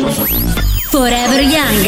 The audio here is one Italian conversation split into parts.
Forever Young.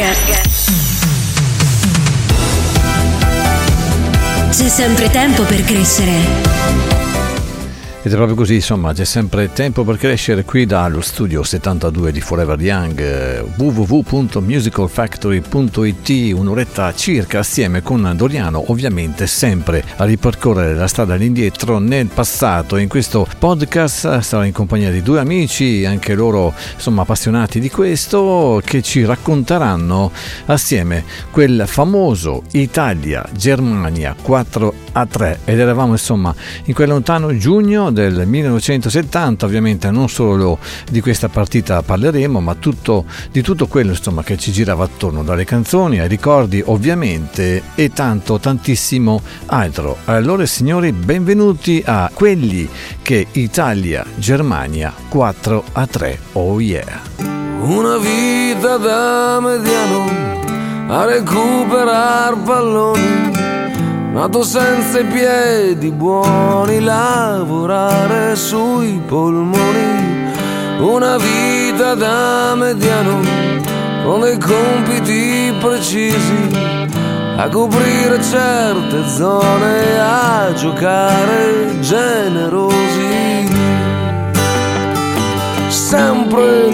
C'è sempre tempo per crescere. Ed è proprio così, insomma, c'è sempre tempo per crescere qui dallo studio 72 di Forever Young, www.musicalfactory.it, un'oretta circa assieme con Doriano, ovviamente sempre a ripercorrere la strada all'indietro nel passato. In questo podcast sarò in compagnia di due amici, anche loro insomma appassionati di questo, che ci racconteranno assieme quel famoso Italia-Germania 4-3, ed eravamo insomma in quel lontano giugno del 1970. Ovviamente non solo di questa partita parleremo, ma di tutto quello insomma che ci girava attorno, dalle canzoni ai ricordi ovviamente e tantissimo altro. Allora signori, benvenuti a quelli che Italia-Germania 4-3. Oh yeah. Una vita da mediano a recuperar palloni, nato senza i piedi buoni, lavorare sui polmoni. Una vita da mediano con dei compiti precisi, a coprire certe zone, a giocare generosi. Sempre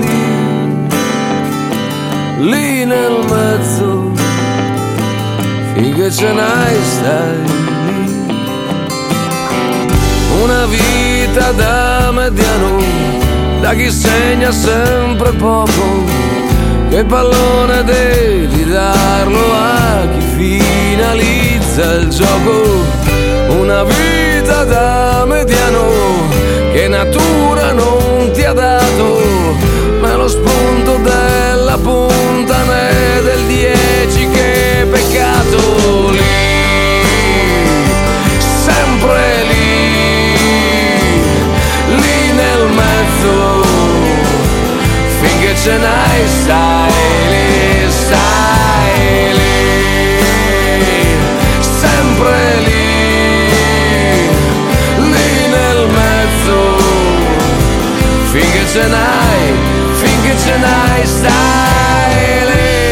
lì nel mezzo, finché ce n'hai stai lì. Una vita da mediano, da chi segna sempre poco, che il pallone devi darlo a chi finalizza il gioco. Una vita da mediano che natura non ti ha dato, ma lo spunto della punta né del 10 che peccato. Lì, sempre lì nel mezzo, finché ce n'hai stai lì, sempre lì nel mezzo, finché ce n'hai stai lì.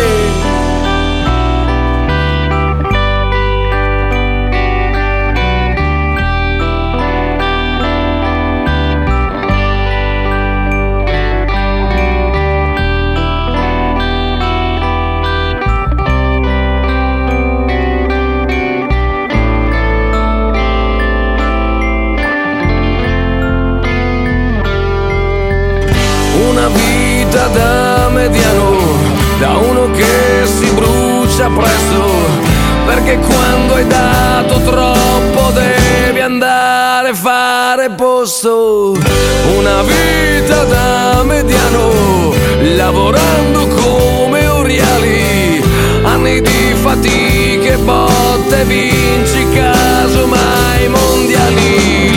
Una vita da mediano, da uno che si brucia presto, perché quando hai dato troppo devi andare a fare posto. Una vita da mediano, lavorando come oriali, anni di fatiche, botte, vinci casomai mondiali.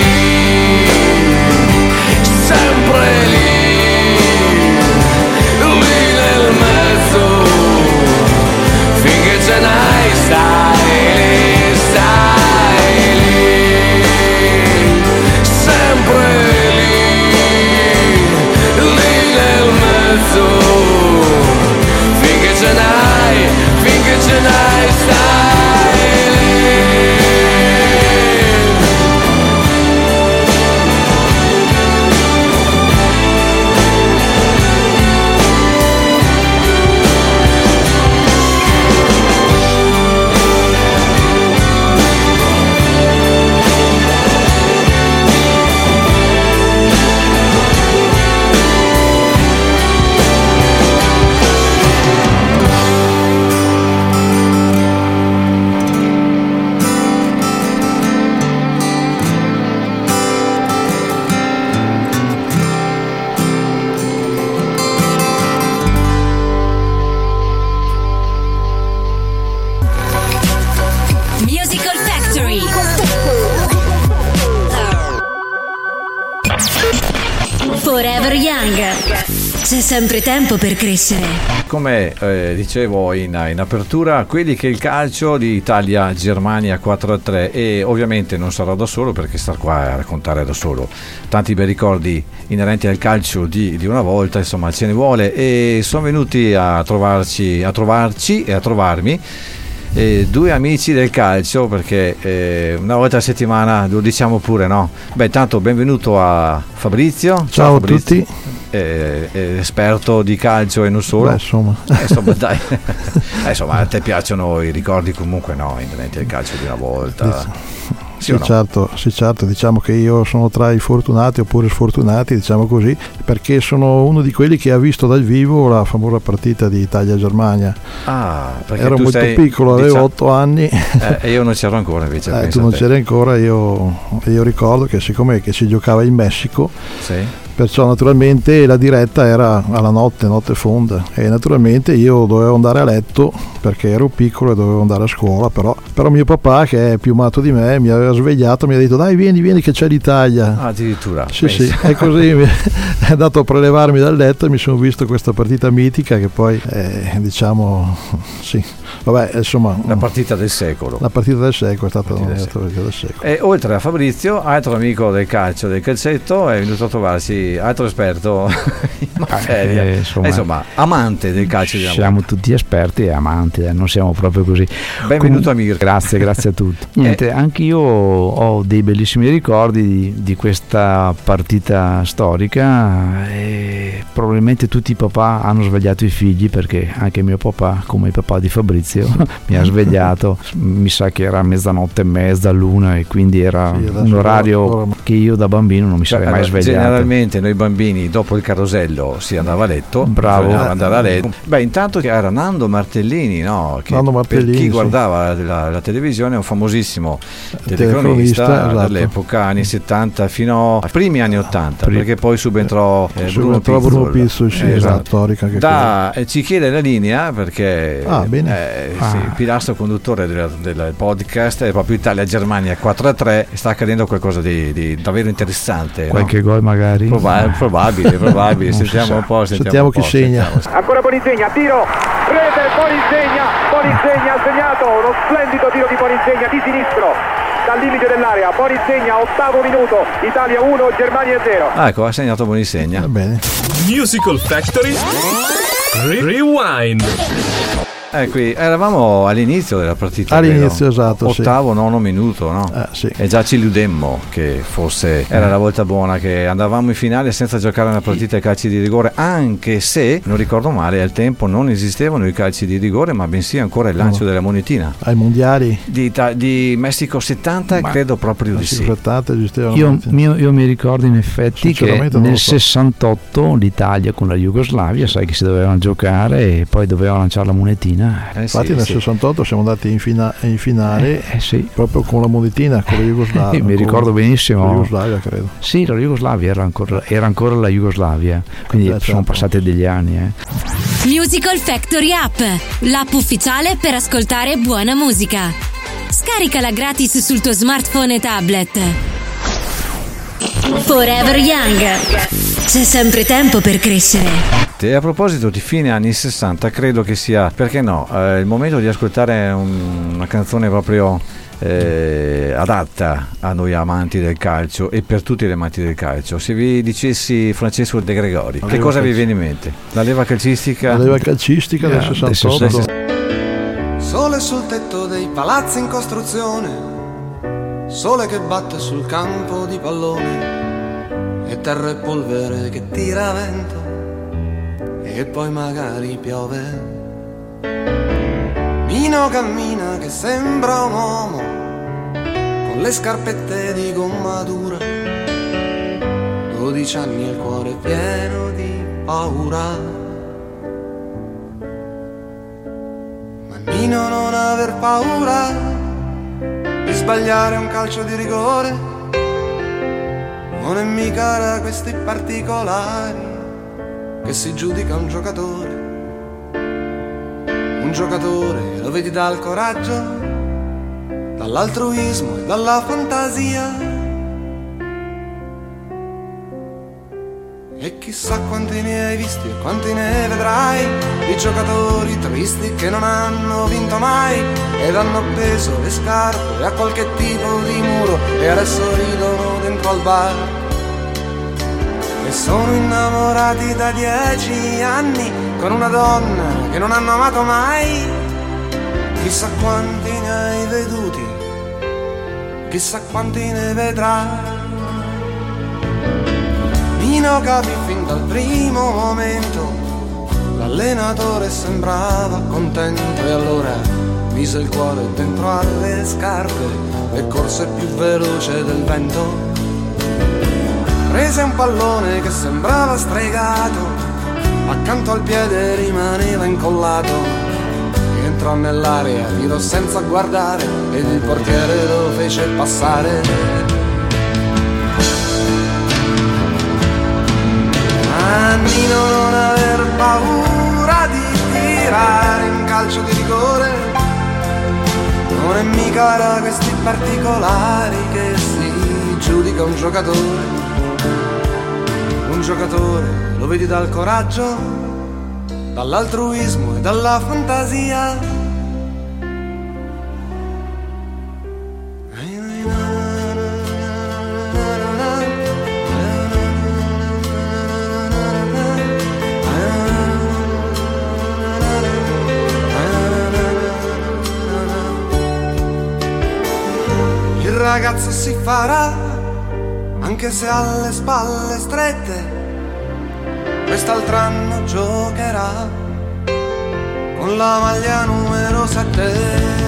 Sempre lì nel mezzo, finché ce n'hai stai lì, sempre lì nel mezzo, finché ce n'hai stai lì. C'è sempre tempo per crescere. Come dicevo in apertura, quelli che il calcio di Italia-Germania 4-3, e ovviamente non sarò da solo perché star qua a raccontare da solo tanti bei ricordi inerenti al calcio di una volta, insomma ce ne vuole, e sono venuti a trovarci e a trovarmi due amici del calcio, perché una volta a settimana lo diciamo pure, no? Beh, tanto benvenuto a Fabrizio. Ciao a Fabrizio. tutti. Esperto di calcio e non solo. Beh, insomma dai. Insomma, a te piacciono i ricordi comunque, no, inerenti al calcio di una volta? Sì, no? certo, diciamo che io sono tra i fortunati oppure sfortunati, diciamo così, perché sono uno di quelli che ha visto dal vivo la famosa partita di Italia-Germania. Ero molto piccolo, avevo 8 anni. E io non c'ero ancora, invece. Tu non c'eri ancora, io ricordo che siccome che si giocava in Messico, sì, perciò naturalmente la diretta era alla notte fonda, e naturalmente io dovevo andare a letto perché ero piccolo e dovevo andare a scuola, però mio papà, che è più matto di me, mi aveva svegliato, mi ha detto dai vieni che c'è l'Italia. Addirittura. Sì, e così è andato a prelevarmi dal letto e mi sono visto questa partita mitica che poi diciamo sì. Vabbè, insomma, la partita del secolo. La partita del secolo è stata la partita del secolo. E oltre a Fabrizio, altro amico del calcio, del calcetto, è venuto a trovarsi altro esperto in materia. Insomma, amante del calcio. Siamo tutti esperti e amanti, non siamo proprio così. Benvenuto a Mirko. Grazie a tutti. Niente, anche io ho dei bellissimi ricordi di questa partita storica, e probabilmente tutti i papà hanno svegliato i figli, perché anche mio papà, come il papà di Fabrizio, mi ha svegliato, mi sa che era mezzanotte e mezza, l'una, e quindi era un orario che io da bambino non mi sarei mai svegliato. Generalmente noi bambini dopo il carosello si andava a letto. Bravo. Andare a letto. Beh, intanto era Nando Martellini, no? Che Nando Martellini, per chi sì, guardava la televisione, è un famosissimo telecronista dell'epoca, anni 70 fino ai primi anni 80, perché poi subentrò Bruno Pizzol, sì, esatto, storica, ci chiede la linea perché bene. pilastro conduttore del podcast è proprio Italia-Germania 4-3, sta accadendo qualcosa di davvero interessante. Qualche gol magari? Probabile. Sentiamo un po'. Sentiamo chi segna. Ancora Bonizegna, tiro, rete, Bonizegna ha segnato, uno splendido tiro di Bonizegna di sinistro dal limite dell'area. Bonizegna, 8° minuto, Italia 1, Germania 0. Ecco, ha segnato Bonizegna. Va bene. Musical Factory Rewind. Qui eravamo all'inizio della partita. All'inizio, esatto. 8º, 9° minuto, no? Sì. E già ci illudemmo che fosse era la volta buona, che andavamo in finale senza giocare una partita ai calci di rigore, anche se, non ricordo male, al tempo non esistevano i calci di rigore, ma bensì ancora il lancio della monetina. Ai mondiali? Di Messico 70, credo proprio di sì. 70 esistevano. Io mi ricordo in effetti che nel 68 l'Italia con la Jugoslavia, sai che si dovevano giocare e poi doveva lanciare la monetina. Infatti nel 68 siamo andati in finale proprio con la monetina, con la Jugoslavia. Mi ricordo benissimo. La Jugoslavia, credo. Sì, la Jugoslavia era ancora la Jugoslavia, quindi sono passati degli anni. Musical Factory App, l'app ufficiale per ascoltare buona musica. Scaricala gratis sul tuo smartphone e tablet. Forever Young. C'è sempre tempo per crescere. E a proposito di fine anni 60, credo che sia, perché no, il momento di ascoltare una canzone proprio adatta a noi amanti del calcio e per tutti gli amanti del calcio. Se vi dicessi Francesco De Gregori, che cosa vi viene in mente? La leva calcistica? La leva calcistica del 68. Sole sul tetto dei palazzi in costruzione, sole che batte sul campo di pallone, e terra e polvere che tira vento, e poi magari piove. Nino cammina che sembra un uomo, con le scarpette di gomma dura, 12 anni e il cuore pieno di paura. Ma Nino, non aver paura di sbagliare un calcio di rigore, non è mica da questi particolari che si giudica un giocatore. Un giocatore lo vedi dal coraggio, dall'altruismo e dalla fantasia, E chissà quanti ne hai visti e quanti ne vedrai, di giocatori tristi che non hanno vinto mai ed hanno appeso le scarpe a qualche tipo di muro e adesso ridono dentro al bar. E sono innamorati da 10 anni con una donna che non hanno amato mai. Chissà quanti ne hai veduti, chissà quanti ne vedrai. Mino capì fin dal primo momento, l'allenatore sembrava contento e allora mise il cuore dentro alle scarpe e corse più veloce del vento. Prese un pallone che sembrava stregato, accanto al piede rimaneva incollato. Entrò nell'area, tirò senza guardare ed il portiere lo fece passare. Nino, non aver paura di tirare in calcio di rigore, non è mica da questi particolari che si giudica un giocatore. Un giocatore lo vedi dal coraggio, dall'altruismo e dalla fantasia. Il ragazzo si farà, anche se ha le spalle strette, quest'altro anno giocherà con la maglia numero 7.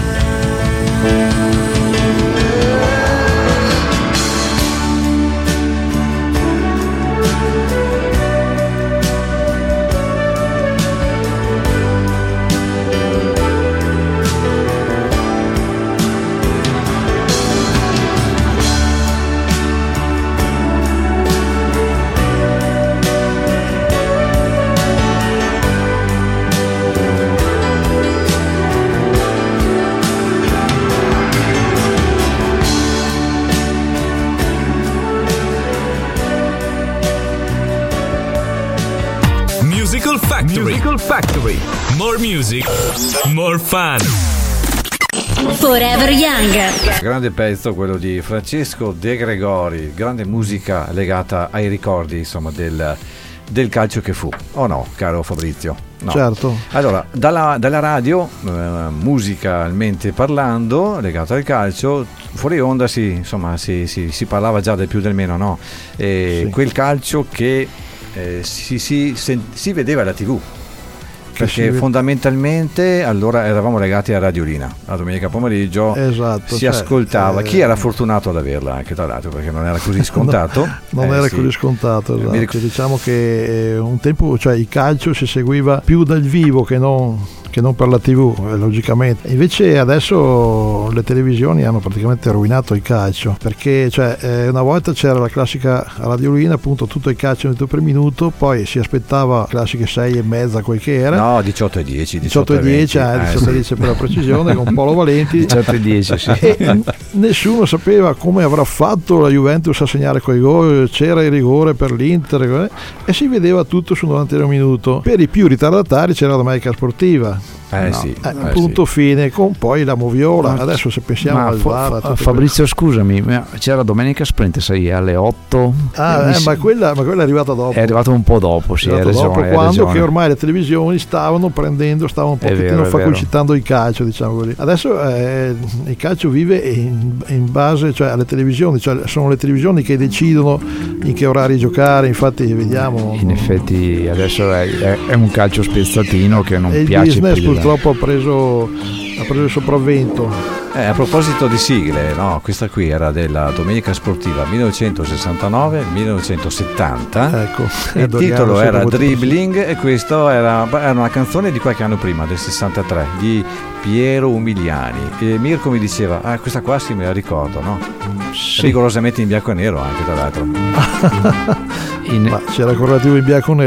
Musical Factory. More music, more fun. Forever Young. Grande pezzo quello di Francesco De Gregori, grande musica legata ai ricordi, insomma, del calcio che fu. O no, caro Fabrizio? No. Certo. Allora, dalla radio, musicalmente parlando, legata al calcio, fuori onda si parlava già del più del meno, no? Sì. Quel calcio che si vedeva alla TV, perché fondamentalmente allora eravamo legati a Radiolina, la domenica pomeriggio. Esatto, si ascoltava. Chi era fortunato ad averla, anche tra l'altro, perché non era così scontato. non era così scontato, esatto. Diciamo che un tempo, cioè, il calcio si seguiva più dal vivo che non per la TV, logicamente. Invece adesso le televisioni hanno praticamente rovinato il calcio, perché una volta c'era la classica Radiolina, appunto, tutto il calcio minuto per minuto, poi si aspettava classiche 6:30, quel che era. No, 18:10. 18:10 per la precisione, con Paolo Valenti. 18:10, sì. E nessuno sapeva come avrà fatto la Juventus a segnare quel gol, c'era il rigore per l'Inter, e si vedeva tutto sul 90 minuto. Per i più ritardatari c'era la domenica sportiva. Punto fine, con poi la moviola. Adesso se pensiamo al VAR, Fabrizio, scusami, c'era domenica sprint 6 alle 8. Ma quella è arrivata dopo. È arrivata un po' dopo, sì, quando che ormai le televisioni stavano un pochettino fagocitando il calcio, diciamo così. Adesso il calcio vive in base, alle televisioni, sono le televisioni che decidono in che orari giocare. Infatti vediamo, in effetti adesso è un calcio spezzatino che non piace più. Purtroppo ha preso il sopravvento. A proposito di sigle, no, questa qui era della Domenica Sportiva 1969-1970. Ecco, il titolo era Dribbling, e questo era una canzone di qualche anno prima, del 63, di Piero Umiliani. E Mirko mi diceva: questa qua sì, me la ricordo, no? Sì. Rigorosamente in bianco e nero, anche tra l'altro. Ma c'era correlativo in bianco e nero?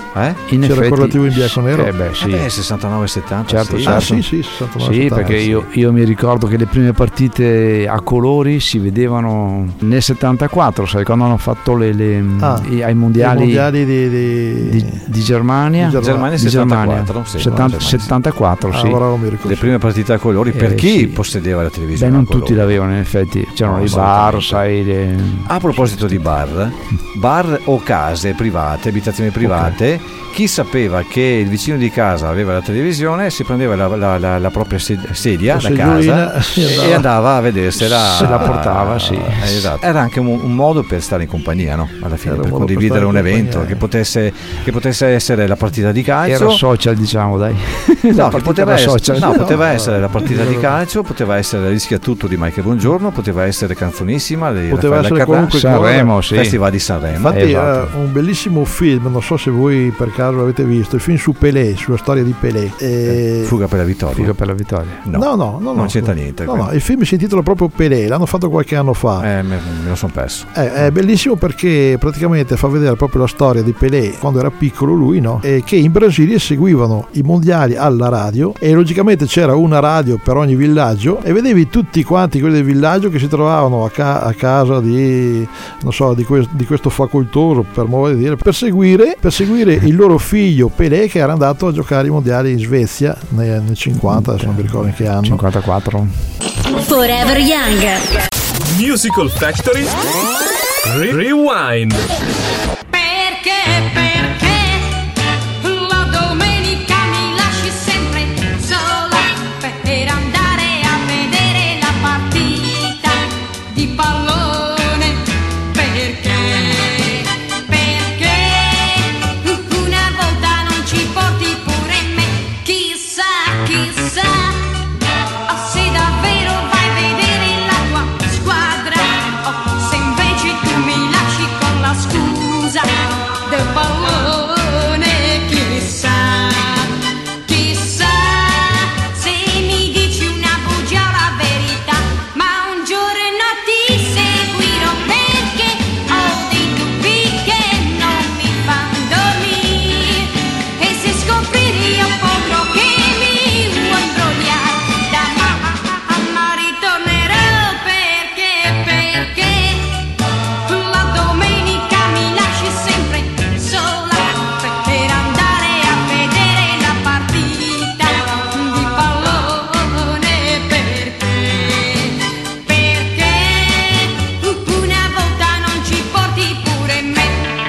In c'era effetti, ancora la TV in bianco e nero? Sì. 69-70. Certo, sì. certo. Sì, 69, sì, 70, perché io mi ricordo che le prime partite a colori si vedevano nel 74, sai, quando hanno fatto ai mondiali di Germania. Germania 74, sì, 74, sì. Le prime partite a colori per chi possedeva la televisione. Non tutti l'avevano, in effetti. C'erano i bar, sai. A proposito di bar o case private, abitazioni private, chi sapeva che il vicino di casa aveva la televisione si prendeva la propria sedia da casa e andava a vedersela, se la portava, sì. Esatto. Era anche un modo per stare in compagnia, no? Alla fine, per condividere un evento che potesse essere la partita di calcio. Era social, diciamo, dai. Poteva essere la partita di calcio, poteva essere Rischiatutto di Michael Bongiorno, poteva essere Canzonissima, poteva essere comunque Sanremo, sì. Festival di Sanremo. Infatti un bellissimo film, non so se voi per caso l'avete visto, il film su Pelé, sulla storia di Pelé. Fuga per la vittoria. No, non c'entra niente. No, il film si intitola proprio Pelé, l'hanno fatto qualche anno fa. Me lo sono perso. È bellissimo perché praticamente fa vedere proprio la storia di Pelé quando era piccolo lui, no? E che in Brasile seguivano i mondiali alla radio e logicamente c'era una radio per ogni villaggio e vedevi tutti quanti quelli del villaggio che si trovavano a casa di questo facoltoso, per modo di dire, per seguire il loro figlio Pelé, che era andato a giocare i mondiali in Svezia nel 50, adesso non mi ricordo in che anno. 54. Forever Young. Musical Factory Rewind. Perché la domenica mi lasci sempre sola per andare a vedere la partita di pallone? Perché una volta non ci porti pure me? Chissà se davvero vai a vedere la tua squadra o se invece tu mi lasci con la scusa del pallone. Chissà se mi dici una bugia o la verità, ma un giorno ti seguirò perché ho dei dubbi che non mi fanno dormire, e se scoprire io potrò che mi vuoi imbrogliare, da mamma ritornerò perché la domenica mi lasci sempre sola per andare a vedere la partita di pallone. Perché una volta non ci porti pure me?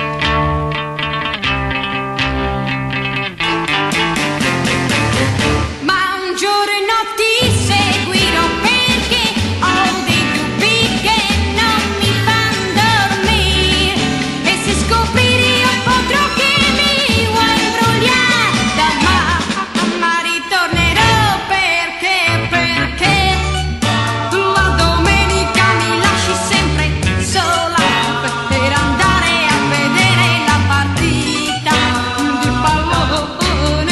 Ma un giorno ti seguirò perché ho dei dubbi che non mi fanno dormire, e se scoprire io potrò che mi vuoi imbrogliare, da mamma ritornerò perché la domenica mi lasci sempre sola per andare a vedere la partita di pallone.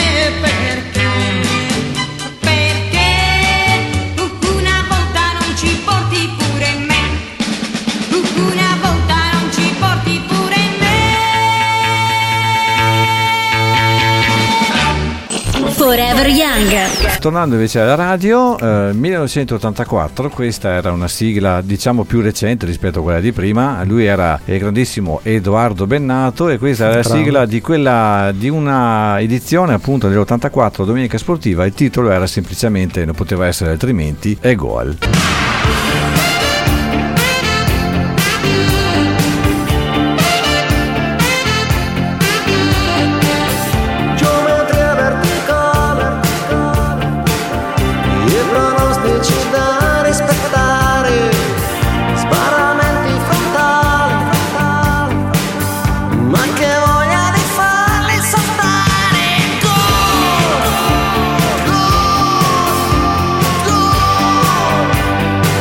Perché una volta non ci porti pure me, una volta non ci porti pure me. Forever Young. Tornando invece alla radio, 1984, questa era una sigla diciamo più recente rispetto a quella di prima. Lui era il grandissimo Edoardo Bennato e questa era la sigla di una edizione appunto dell'84 Domenica Sportiva. Il titolo era semplicemente, non poteva essere altrimenti, È Goal. Geometria verticale e pronostici da rispettare, sparamenti frontali, ma che voglia di farli saltare. Gol, gol, gol.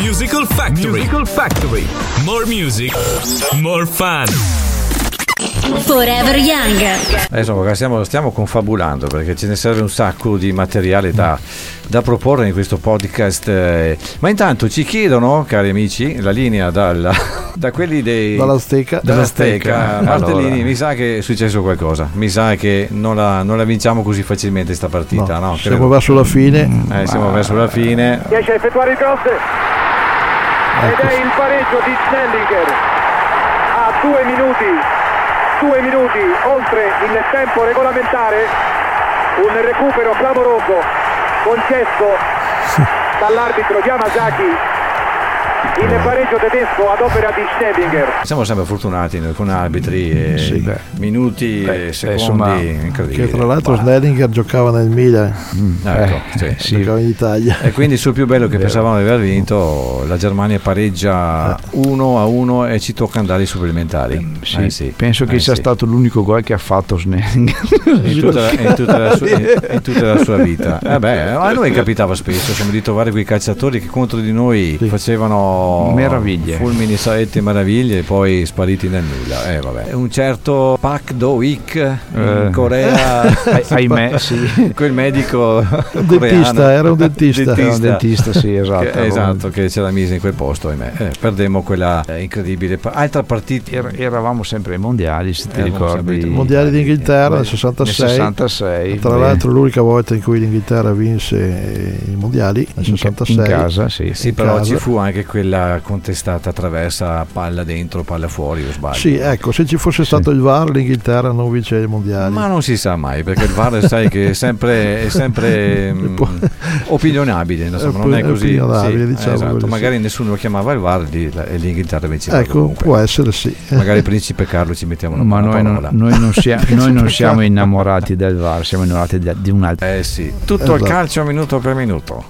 Musical Factory. Musical Factory. More music, more fun. Forever Young. Insomma, stiamo confabulando perché ce ne serve un sacco di materiale da proporre in questo podcast. Ma intanto ci chiedono, cari amici, la linea da quelli dall'Azteca. Martellini, allora, mi sa che è successo qualcosa. Mi sa che non la vinciamo così facilmente sta partita. No, siamo verso la fine. Siamo verso la fine. Riesce a effettuare il cross. Ed è il pareggio di Schnellinger a 2 minuti oltre il tempo regolamentare. Un recupero clamoroso concesso dall'arbitro Yamazaki. Il pareggio tedesco ad opera di Schnellinger. Siamo sempre fortunati noi con arbitri e minuti e secondi incredibili. Che tra l'altro Schnellinger giocava nel Milan, giocava in Italia. E quindi sul più bello che pensavamo di aver vinto, la Germania pareggia 1-1 e ci tocca andare ai supplementari. Penso che sia stato l'unico gol che ha fatto Schnellinger in tutta la sua vita. A noi capitava spesso di trovare quei calciatori che contro di noi facevano meraviglie, fulmini, saetti, meraviglie e poi spariti nel nulla. Un certo Pak Do-ik in Corea, ahimè, quel medico dentista, era un dentista. Era un dentista, sì, esatto, che ce l'ha mise in quel posto, ahimè. Perdemmo quella incredibile altra partita. Eravamo sempre ai mondiali, se ti ricordi, i mondiali d'Inghilterra nel 66. Tra l'altro l'unica volta in cui l'Inghilterra vinse i mondiali nel 66 in casa, però ci fu anche quella contestata traversa, palla dentro, palla fuori, o sbaglio? Sì, ecco, se ci fosse stato il VAR l'Inghilterra non vinceva i mondiali. Ma non si sa mai, perché il VAR sai che è sempre opinionabile, insomma, non è così. Diciamo esatto. così. Magari nessuno lo chiamava il VAR e l'Inghilterra vinceva. Ecco, comunque. può essere, sì. Magari Principe Carlo ci mettiamo una parola. Noi non siamo innamorati del VAR, siamo innamorati di un altro. Tutto il calcio minuto per minuto.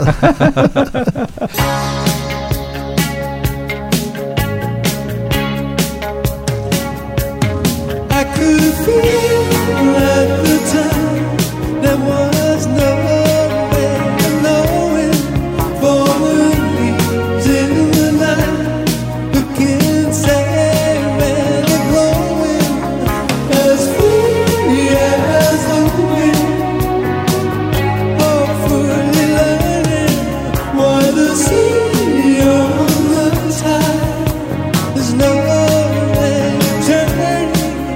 I could feel at the time there was no way of knowing, for the leaves in the night who can say where they're blowing, as free as the wind, hopefully learning why the sea on the tide is no way turning.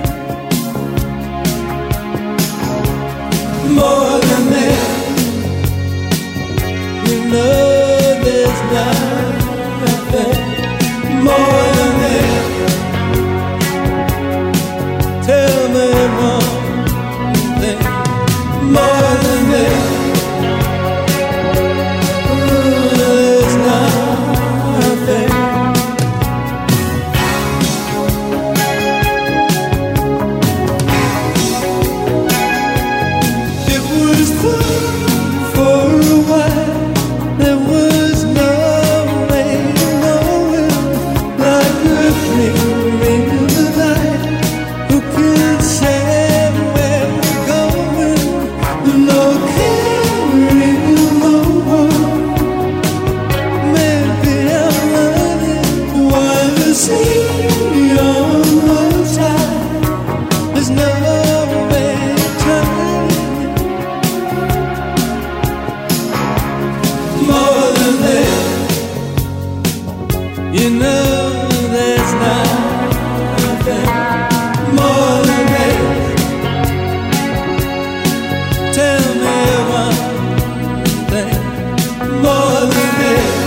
More than that, you know there's nothing more than that. Tell me one thing more than that. There's nothing. It was fun for a while. There was no way of knowing, like a flicker in the night. Who can say where we're going? No caring no one. Maybe I'm running while the sea on the tide. There's no way turning. More than that, you know there's nothing more than that. Tell me one thing more than that.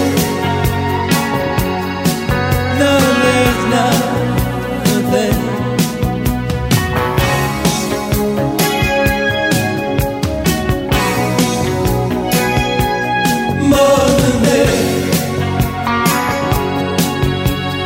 No, there's nothing. More than that.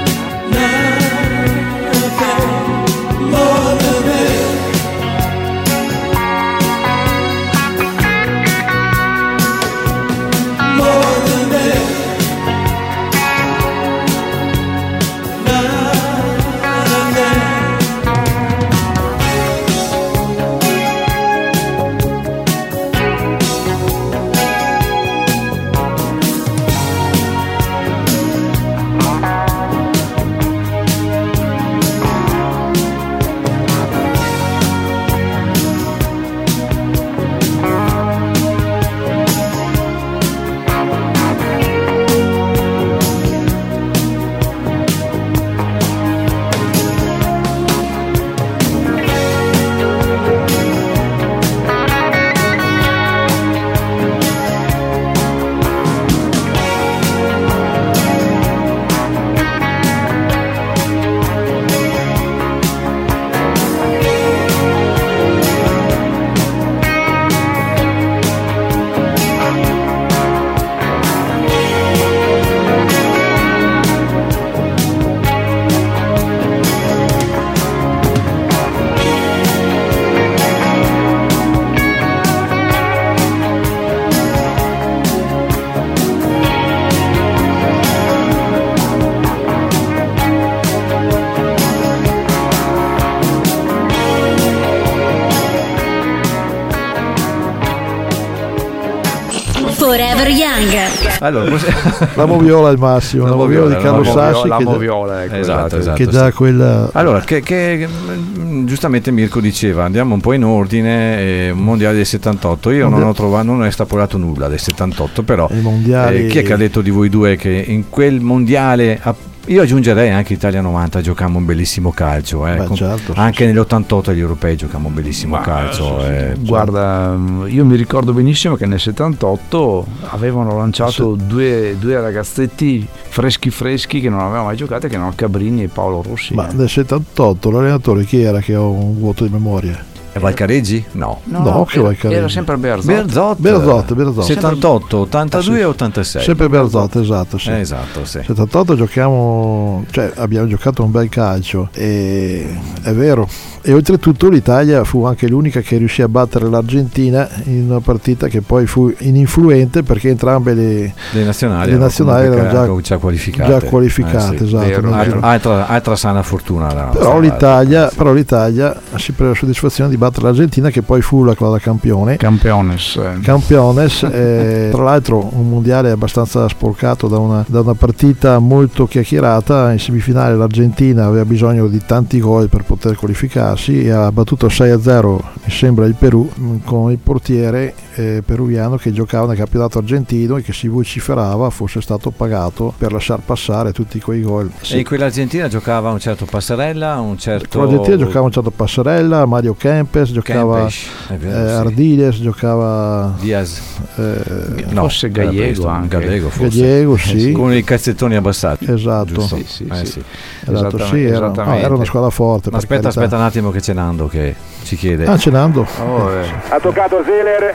Young. Allora, la Moviola al massimo, la Moviola di Carlo Sassi, la che Moviola, ecco, esatto, che già quella. Allora, che giustamente Mirko diceva, andiamo un po' in ordine, mondiale del 78, io non ho estapolato nulla del 78, però mondiali... chi è che ha detto di voi due che in quel mondiale, io aggiungerei anche Italia 90 giocammo un bellissimo calcio, certo, anche nell'88 agli europei giocammo un bellissimo calcio. Guarda, io mi ricordo benissimo che nel 78 avevano lanciato due ragazzetti freschi che non avevano mai giocato, che erano Cabrini e Paolo Rossi. Ma nel 78 l'allenatore chi era, che ho un vuoto di memoria? Valcareggi? No, che Valcareggi. Era sempre Berzot. 78, 82 e 86. Sempre Berzot, esatto, sì. Esatto, sì. 78 abbiamo giocato un bel calcio, e è vero. E oltretutto l'Italia fu anche l'unica che riuscì a battere l'Argentina in una partita che poi fu ininfluente, perché entrambe le nazionali erano già qualificate. Esatto. Altra sana fortuna. Però l'Italia si prese la soddisfazione di battere l'Argentina, che poi fu la campione. Campiones. Tra l'altro un mondiale abbastanza sporcato da una partita molto chiacchierata. In semifinale l'Argentina aveva bisogno di tanti gol per poter qualificarsi e ha battuto 6-0, mi sembra, il Perù, con il portiere peruviano che giocava nel campionato argentino e che si vociferava fosse stato pagato per lasciar passare tutti quei gol. E in quell'Argentina giocava un certo Passarella, l'Argentina giocava un certo Passarella, Mario Kempes, giocava Ardiles, giocava Diaz, forse Gallego anche. Gallego, sì. Con i cazzettoni abbassati. Esatto. Sì. Esatto, sì, era una squadra forte. Ma aspetta un attimo che Cenando che ci chiede. Cenando. Ha toccato Zeller.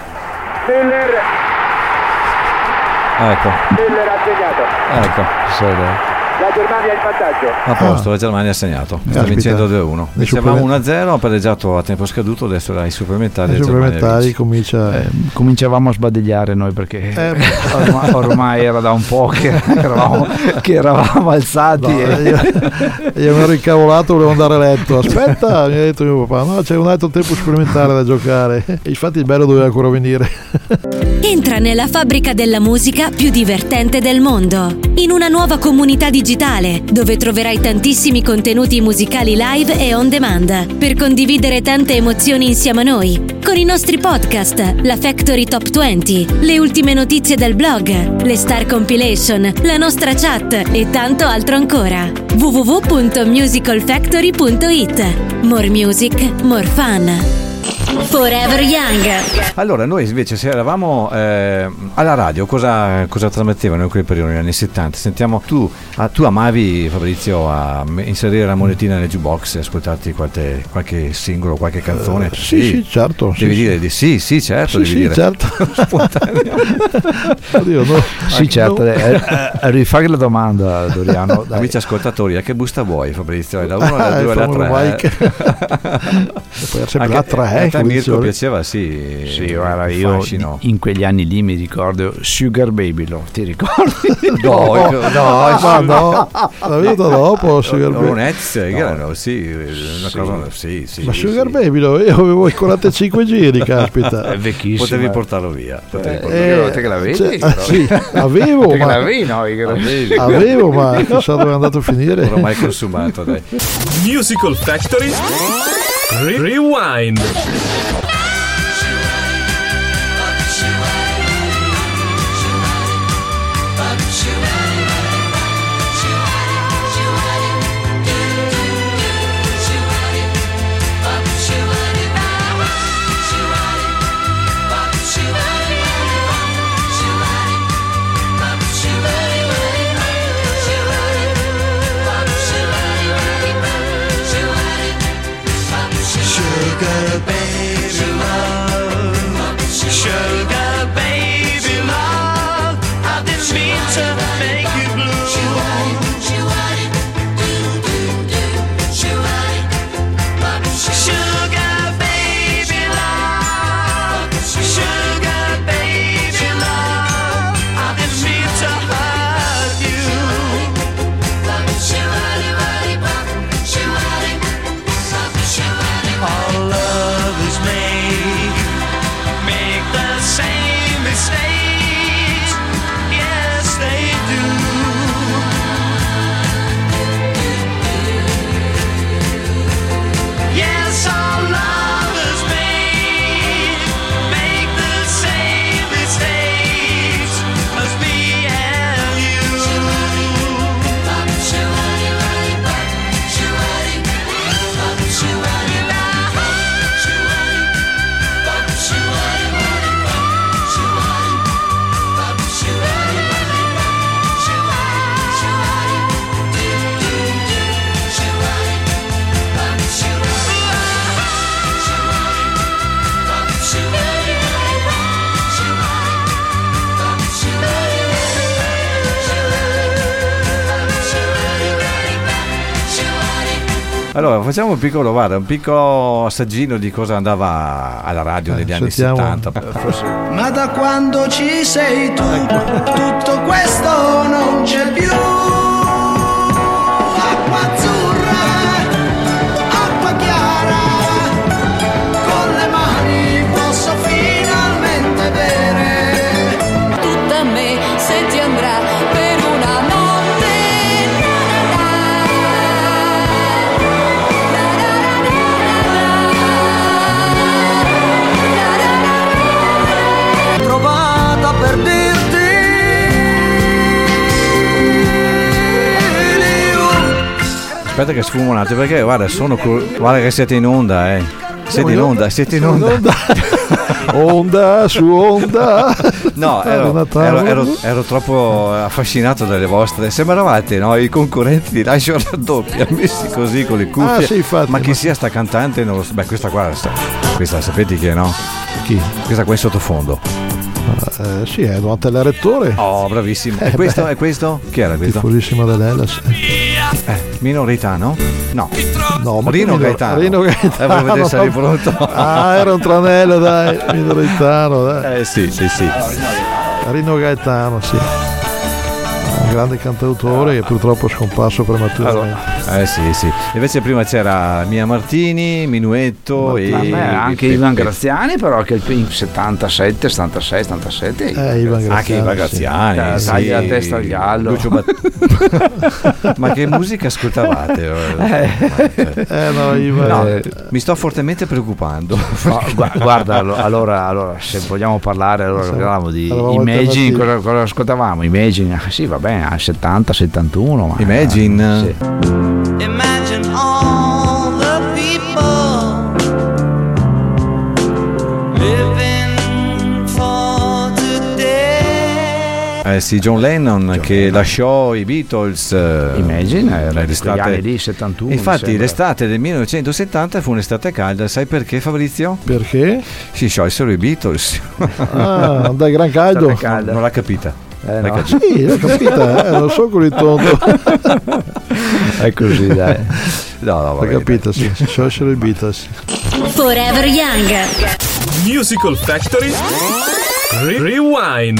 Ecco. Zeller ha segnato. Ecco. La Germania in vantaggio. A posto, la Germania ha segnato. Sta vincendo 2-1. Dicevamo 1-0, ha pareggiato a tempo scaduto, adesso ai supplementari. Cominciavamo a sbadigliare noi, perché ormai era da un po' che eravamo alzati. Io mi ero incavolato, volevo andare a letto. Aspetta, mi ha detto mio papà, no, c'è un altro tempo supplementare da giocare. E infatti il bello doveva ancora venire. Entra nella fabbrica della musica più divertente del mondo, in una nuova comunità digitale dove troverai tantissimi contenuti musicali live e on demand per condividere tante emozioni insieme a noi, con i nostri podcast, la Factory Top 20, le ultime notizie del blog, le Star Compilation, la nostra chat e tanto altro ancora. www.musicalfactory.it. More music, more fun. Forever Young. Allora, noi invece, se eravamo alla radio, cosa trasmettevano in quel periodo, negli anni 70? Sentiamo, tu amavi, Fabrizio, a inserire la monetina nel jukebox e ascoltarti qualche singolo, qualche canzone? Sì, certo. Devi dire di sì, certo. Devi dire. Certo. Oddio, no. Sì, certo. Rifare la domanda, Doriano. Amici ascoltatori, a che busta vuoi, Fabrizio? Da 1 alla 2 alla 3. Poi sempre la 3. A Mirko piaceva, sì, guarda, io in quegli anni lì mi ricordo Sugar Baby Love, ti ricordi? No, l'ho venuto dopo Sugar Baby. Erano, sì, una cosa, sì. Ma Sugar Baby Love, io avevo i 45 giri, caspita. È vecchissimo. Potevi portarlo via. Te che l'avevi? Sì, avevo, ma chissà dove è andato a finire. Ormai consumato, dai. Musical Factory Rewind. Sugar baby, Allora facciamo un piccolo assaggino di cosa andava alla radio negli anni 70. Ma da quando ci sei tu, tutto questo non c'è più. Acqua azzurra, acqua chiara, con le mani posso finalmente bere. Tutta me se ti andrà per una notte. Trovata per dirti Aspetta che sfumo un attimo, perché guarda guarda che siete in onda, siete in onda. Onda su onda. No, ero troppo affascinato dalle vostre. Sembravate, no, i concorrenti di Lascio Raddoppia, messi così con le cuffie. Sì, infatti, ma chi sia sta cantante non lo so. Beh, questa sapete chi è, no? Chi? Questa qua in sottofondo. Sì, è Donatella Rettore. Oh, bravissimo. E questo? Chi era questo? Tifosissima dell'Hellas. Minoritano? No, ma Rino Gaetano. Per vedere se eri pronto. Era un tranello, dai. Minoritano, dai. Sì. Rino Gaetano, sì. Un grande cantautore che purtroppo è scomparso prematuramente. Sì. Invece prima c'era Mia Martini, Minuetto e anche Ivan Graziani, però che in 77. Ivan Graziani. Anche Ivan Graziani. Sì. Taglia la testa al gallo. Ma che musica ascoltavate? No, Ivan. Mi sto fortemente preoccupando. Guarda, allora se vogliamo parlare, parlavamo di Imagine, cosa ascoltavamo? Imagine, sì, va bene, 70, 71. Ma Imagine. Sì. Imagine all the people living for today. Sì, John Lennon che lasciò i Beatles. Imagine, era l'estate negli anni lì, 71. Infatti l'estate del 1970 fu un'estate calda. Sai perché, Fabrizio? Perché? Si sciolsero i Beatles. Dai, gran caldo. Non l'ha capita. No. Sì, l'ho capita, non so con il tondo. È così, dai. No, l'ho capita, sì, si sciolsero i Beatles. Forever Young. Musical Factory Rewind.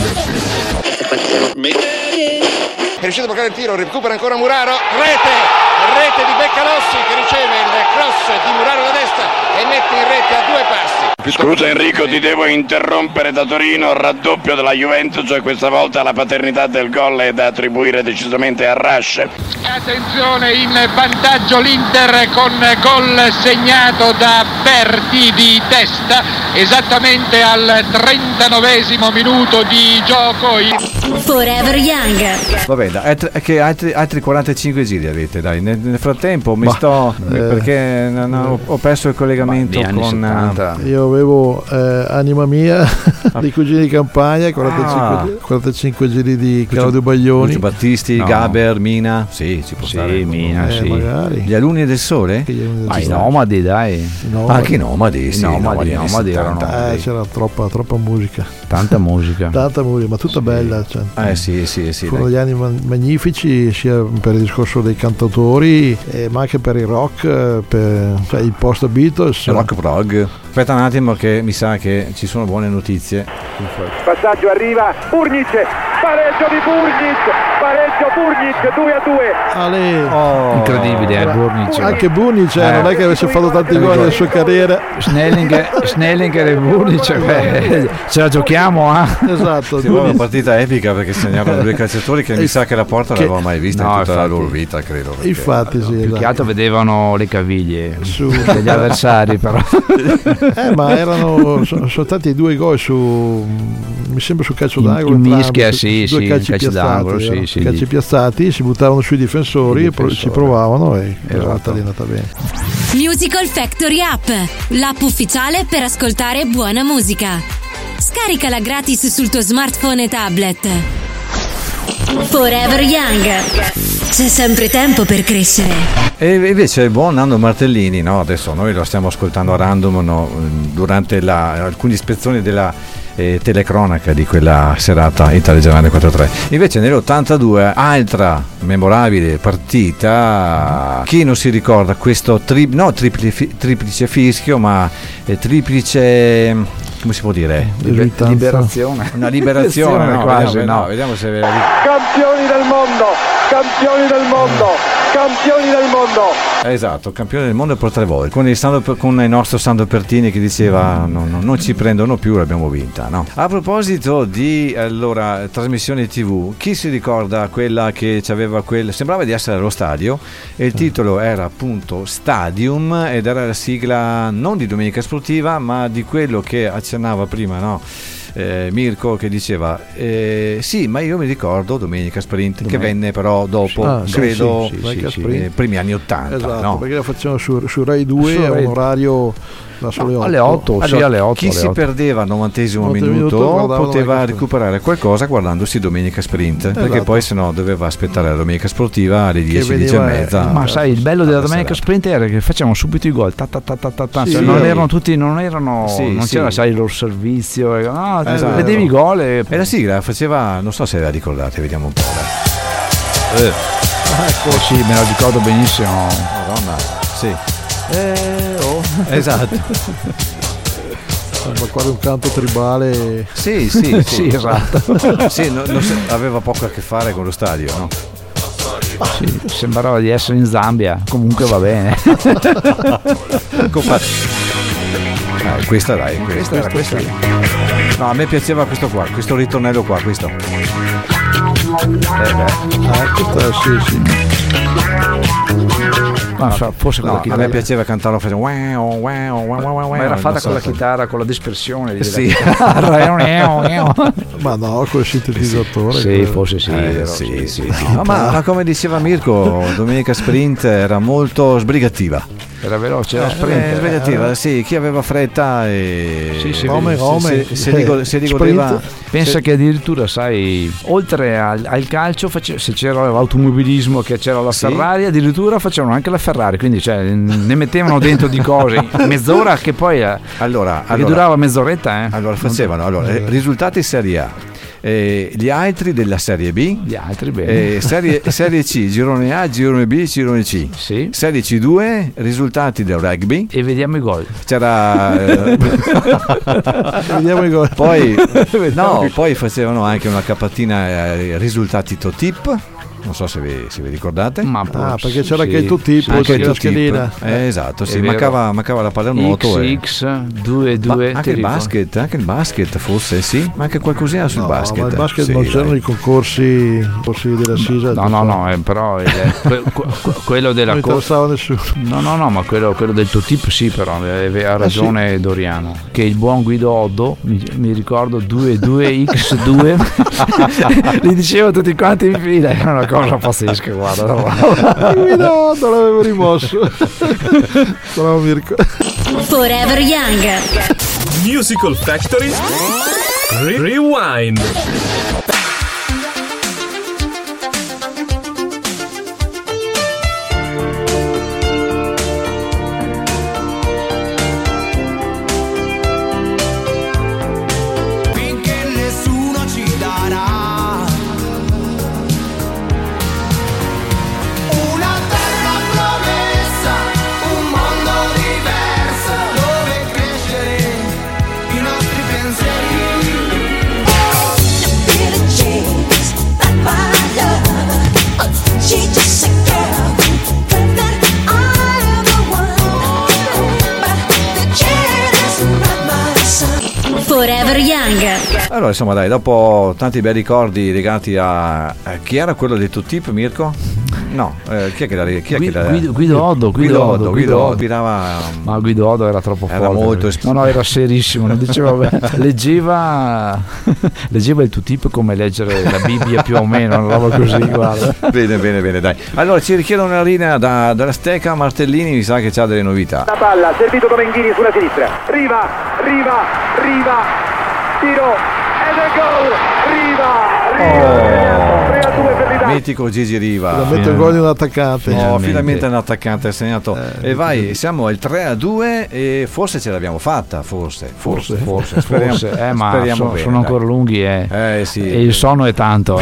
È riuscito a bloccare il tiro, recupera ancora Muraro, rete di Beccalossi che riceve il cross di Muraro da destra e mette in rete a 2 passi. Scusa Enrico, ti devo interrompere. Da Torino, raddoppio della Juventus, cioè questa volta la paternità del gol è da attribuire decisamente a Rasch. Attenzione, in vantaggio l'Inter con gol segnato da Berti di testa esattamente al 39esimo minuto di gioco. Forever Young. Vabbè, che altri 45 giri avete, dai. Nel frattempo perché ho perso il collegamento con io avevo Anima Mia di Cugini di Campagna, 45 giri di Claudio Baglioni, Lucio Battisti, Gaber, Mina. Sì, ci può stare. Mina, sì. Magari. Gli Alunni del Sole? Ma i Nomadi, dai. Anche i Nomadi, sì. Nomadi erano. C'era troppa musica. Tanta musica, ma tutta bella. Cioè, sì. Furono gli anni magnifici sia per il discorso dei cantautori, ma anche per il rock, cioè il post Beatles. Rock prog. Aspetta un attimo che mi sa che ci sono buone notizie. Passaggio arriva Burnic, pareggio di Burnic, 2-2. Incredibile, Burnic. Anche Burnic non è che avesse fatto tanti gol nella sua carriera. Snellinger e Burnic, ce la giochiamo, Esatto. Sì, una partita epica perché segnavano 2 calciatori che mi sa che la porta non l'avevo mai vista in tutta la loro vita, credo. Infatti, sì. Più che altro vedevano le caviglie degli avversari, però. Ma sono stati 2 gol mi sembra su calcio d'angolo. In mischia, sì, calci calcio d'angolo, calci piazzati, si buttavano sui difensori e ci provavano e è andata bene. Musical Factory App, l'app ufficiale per ascoltare buona musica. Scaricala gratis sul tuo smartphone e tablet. Forever Young. C'è sempre tempo per crescere. E invece il buon Nando Martellini, no? Adesso noi lo stiamo ascoltando a random, no? Durante alcune ispezioni della telecronaca di quella serata Italia-Germania 4-3. Invece nell'82, altra memorabile partita, chi non si ricorda questo triplice fischio, ma triplice, come si può dire? Liberazione. Una liberazione, no, quasi, vediamo se campioni del mondo, campioni del mondo, campioni del mondo. Esatto, campione del mondo per 3 volte, con il nostro Sandro Pertini che diceva non ci prendono più, l'abbiamo vinta, no? A proposito di trasmissione TV, chi si ricorda quella che aveva sembrava di essere allo stadio e il titolo era appunto Stadium ed era la sigla non di Domenica Sportiva ma di quello che accennava prima, no? Mirko, che diceva sì, ma io mi ricordo Domenica Sprint che venne però dopo, credo primi anni 80, esatto, no? perché la facevano su Rai 2 a un orario alle 8. Allora, chi si perdeva al 90° minuto poteva recuperare qualcosa guardandosi Domenica Sprint, perché poi sennò doveva aspettare la Domenica Sportiva alle 10:30. Ma sai, il bello della Domenica Sprint era che facevano subito i gol, non erano tutti, non c'era, sai, il loro servizio, esatto. Vedevi i gol e la sigla faceva, non so se la ricordate, vediamo un po'. Ecco, sì, me la ricordo benissimo. Madonna, sì. Esatto. Ma quasi un canto tribale. Sì, esatto. Sì, aveva poco a che fare con lo stadio, no? Sì, sembrava di essere in Zambia, comunque va bene. Questa era. No, a me piaceva questo ritornello qua, questo. Questo sì. Forse a me piaceva cantarlo facendo ma era fatta con la chitarra, con la dispersione sì. Ma no, col sintetizzatore. Sì, forse sì. No, ma come diceva Mirko, Domenica Sprint era molto sbrigativa. Era veloce, era sbrigativa, sì, chi aveva fretta se rigodeva. Pensa che addirittura, sai, oltre al calcio, se c'era l'automobilismo, che c'era la Ferrari, addirittura facevano anche la Ferrari, quindi ne mettevano dentro di cose mezz'ora che poi che durava mezz'oretta. Allora facevano risultati Serie A. Gli altri della Serie B, serie C, girone A, girone B, girone C, Serie C2, risultati del rugby e vediamo i gol. C'era vediamo i gol. Poi facevano anche una capatina risultati Totip. Non so se vi ricordate. Perché c'era anche il Totip, anche la schedina. Esatto, sì, mancava la pallanuoto. X, 2-2. Anche il basket forse, sì, ma anche qualcosina sul basket. Ma il basket non c'erano i concorsi della SISA. No, però quello della non interessava nessuno. No, ma quello del Totip sì, però ha ragione Doriano, che il buon Guido Oddo, mi ricordo 2-2x2 li diceva tutti quanti in fila, era una cosa pazzesca, guarda. No, non l'avevo rimosso. Bravo Mirko. Forever Young. Musical Factory Rewind. Forever Young. Allora, insomma, dai, dopo tanti bei ricordi legati a chi era quello del Totip, Mirko? No, chi è che Guido Oddo. Ma Guido Oddo era troppo forte. Era molto no, era serissimo, non diceva leggeva il Totip come leggere la Bibbia più o meno, una roba così, guarda. Bene, dai. Allora ci richiedono una linea dalla Steca. Martellini mi sa che c'ha delle novità. La palla, servito Domenghini sulla sinistra. Riva, tiro ed è gol. Riva. 3-2 per l'Italia. mitico Gigi Riva. Finalmente un gol di un attaccante. No, finalmente un attaccante ha segnato. E vai, siamo al 3-2 e forse ce l'abbiamo fatta, forse. Speriamo, ma sono ancora lunghi sì. E il sonno è tanto.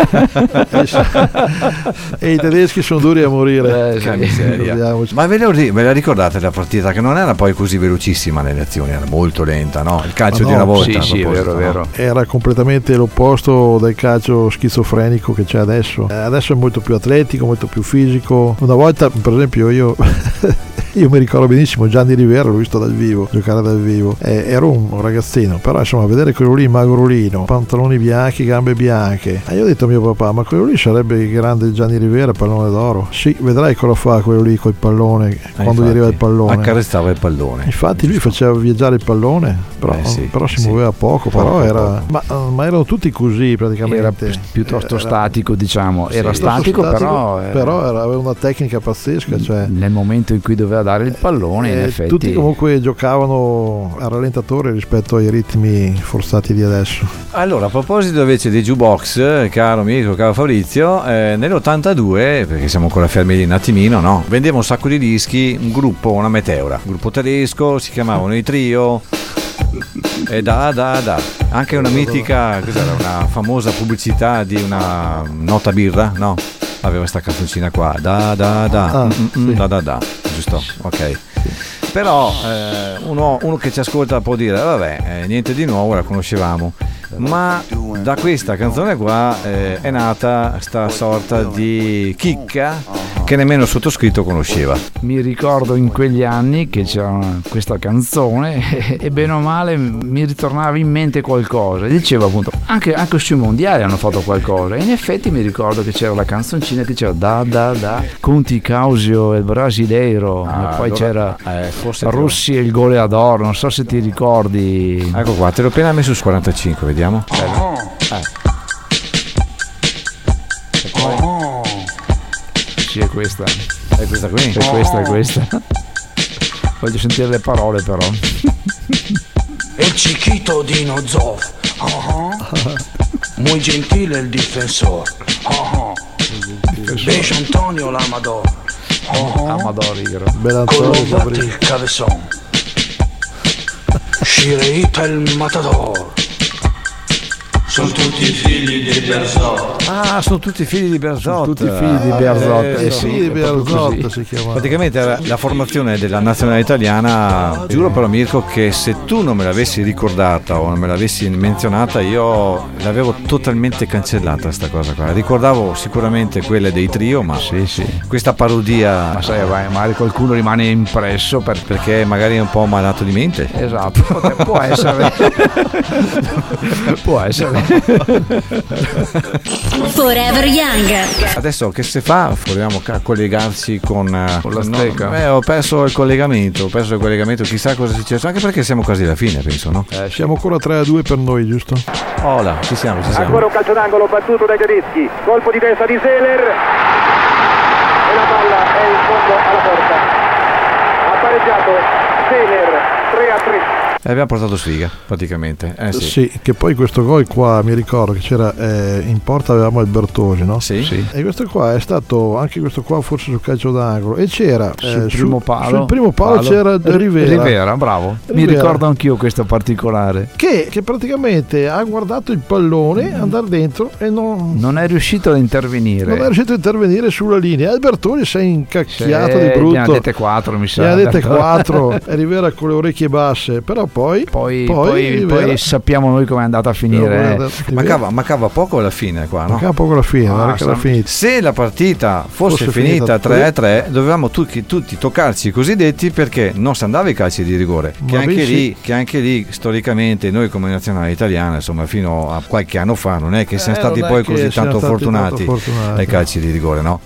E i tedeschi sono duri a morire. Ma ve la ricordate la partita? Che non era poi così velocissima nelle azioni, era molto lenta, no? Il calcio di una volta. Sì, vero. Era completamente l'opposto del calcio schizofrenico che c'è adesso. Adesso è molto più atletico, molto più fisico. Una volta, per esempio, io mi ricordo benissimo Gianni Rivera, l'ho visto dal vivo, giocare dal vivo. Ero un ragazzino, però insomma, vedere quello lì magrolino, pantaloni bianchi, gambe bianche. E io ho detto a mio papà, ma quello lì sarebbe il grande Gianni Rivera, pallone d'oro. Sì, vedrai cosa fa quello lì col pallone, quando gli arriva il pallone. Accarezzava il pallone. Infatti lui faceva viaggiare il pallone, però si muoveva poco, però era. Ma erano tutti così praticamente. Era piuttosto statico, diciamo. Era statico, però aveva una tecnica pazzesca. Cioè, nel momento in cui doveva dare il pallone, in effetti. Tutti comunque giocavano a rallentatore rispetto ai ritmi forzati di adesso. Allora, a proposito invece di jukebox, caro amico, caro Fabrizio, nell'82, perché siamo ancora fermi lì un attimino, no? Vendeva un sacco di dischi, un gruppo, una meteora, un gruppo tedesco, si chiamavano i Trio. E anche una mitica, cos'era, una famosa pubblicità di una nota birra, no? Aveva sta canzoncina qua, giusto? Ok. Però uno che ci ascolta può dire vabbè, niente di nuovo, la conoscevamo, ma da questa canzone qua è nata sta sorta di chicca che nemmeno il sottoscritto conosceva. Mi ricordo in quegli anni che c'era questa canzone e bene o male mi ritornava in mente qualcosa. Dicevo appunto, anche sui mondiali hanno fatto qualcosa, e in effetti mi ricordo che c'era la canzoncina che c'era da Conti Causio e il brasileiro, e poi c'era Russi e il goleador, non so se ti ricordi. Ecco qua, te l'ho appena messo su 45, vediamo. Sì, è questa. È questa qui? È questa. Voglio sentire le parole però. El chiquito Dino Zoff. Muy gentile il difensor. Beige Antonio l'Amador. Amador, Colombato il cabeson. Shireita il matador. Sono tutti figli di Berzot. Sono tutti figli di Berzot. Tutti figli di Berzot. Figli di Berzot si chiamava. Praticamente la formazione della nazionale italiana, giuro però Mirko che se tu non me l'avessi ricordata o non me l'avessi menzionata, io l'avevo totalmente cancellata sta cosa qua. Ricordavo sicuramente quelle dei Trio, ma questa parodia, ma sai, magari qualcuno rimane impresso perché magari è un po' malato di mente. Esatto, può essere. Può essere. Forever Young. Adesso che si fa? Proviamo a collegarsi con la stecca. Ho perso il collegamento, chissà cosa è successo, anche perché siamo quasi alla fine, penso, no? Siamo ancora 3-2 per noi, giusto? Hola, ci siamo. Ancora un calcio d'angolo battuto dai tedeschi, colpo di testa di Seeler e la palla è in fondo alla porta. Ha pareggiato Seeler 3-3. Abbiamo portato sfiga praticamente. Sì, che poi questo gol qua mi ricordo che c'era in porta avevamo il Bertosi, no? Sì. E questo qua è stato anche questo qua forse sul calcio d'angolo e c'era sul primo palo c'era Rivera, bravo. Mi ricordo anch'io questo particolare che praticamente ha guardato il pallone andare dentro e non è riuscito a intervenire. Non è riuscito a intervenire sulla linea. Il Bertoni si è incacchiato di brutto. Ne ha dette 4, mi sa. Ne ha dette 4 e Rivera con le orecchie basse, però poi sappiamo noi come è andata a finire. Mancava poco alla fine qua, no? Mancava poco alla fine. Se la partita fosse finita 3-3 dovevamo tutti toccarci i cosiddetti, perché non si andava ai calci di rigore, che anche lì storicamente noi come nazionale italiana, insomma, fino a qualche anno fa non è che siamo stati poi così tanto fortunati ai calci di rigore, no? Però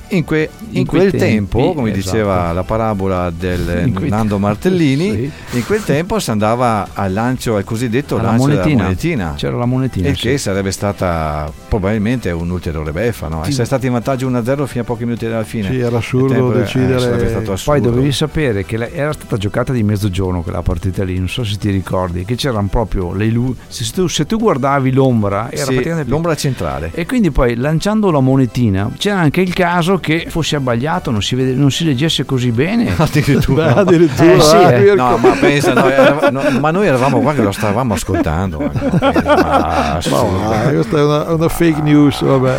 In quel tempo, come diceva la parabola del Nando Martellini, in quel tempo si andava al lancio, al cosiddetto lancio della monetina. C'era la monetina. Il che sarebbe stata probabilmente un'ulteriore beffa, no? Essere stati in vantaggio 1-0 fino a pochi minuti dalla fine. Sì, era assurdo decidere. Stato assurdo. Poi dovevi sapere che era stata giocata di mezzogiorno quella partita lì, non so se ti ricordi, che c'erano proprio le luci. Se tu guardavi l'ombra, era praticamente l'ombra centrale. E quindi poi lanciando la monetina c'era anche il caso che fosse abbagliato, non si leggesse così bene. Addirittura. No, ma pensa, ma noi eravamo qua che lo stavamo ascoltando. Questa è una fake news, vabbè.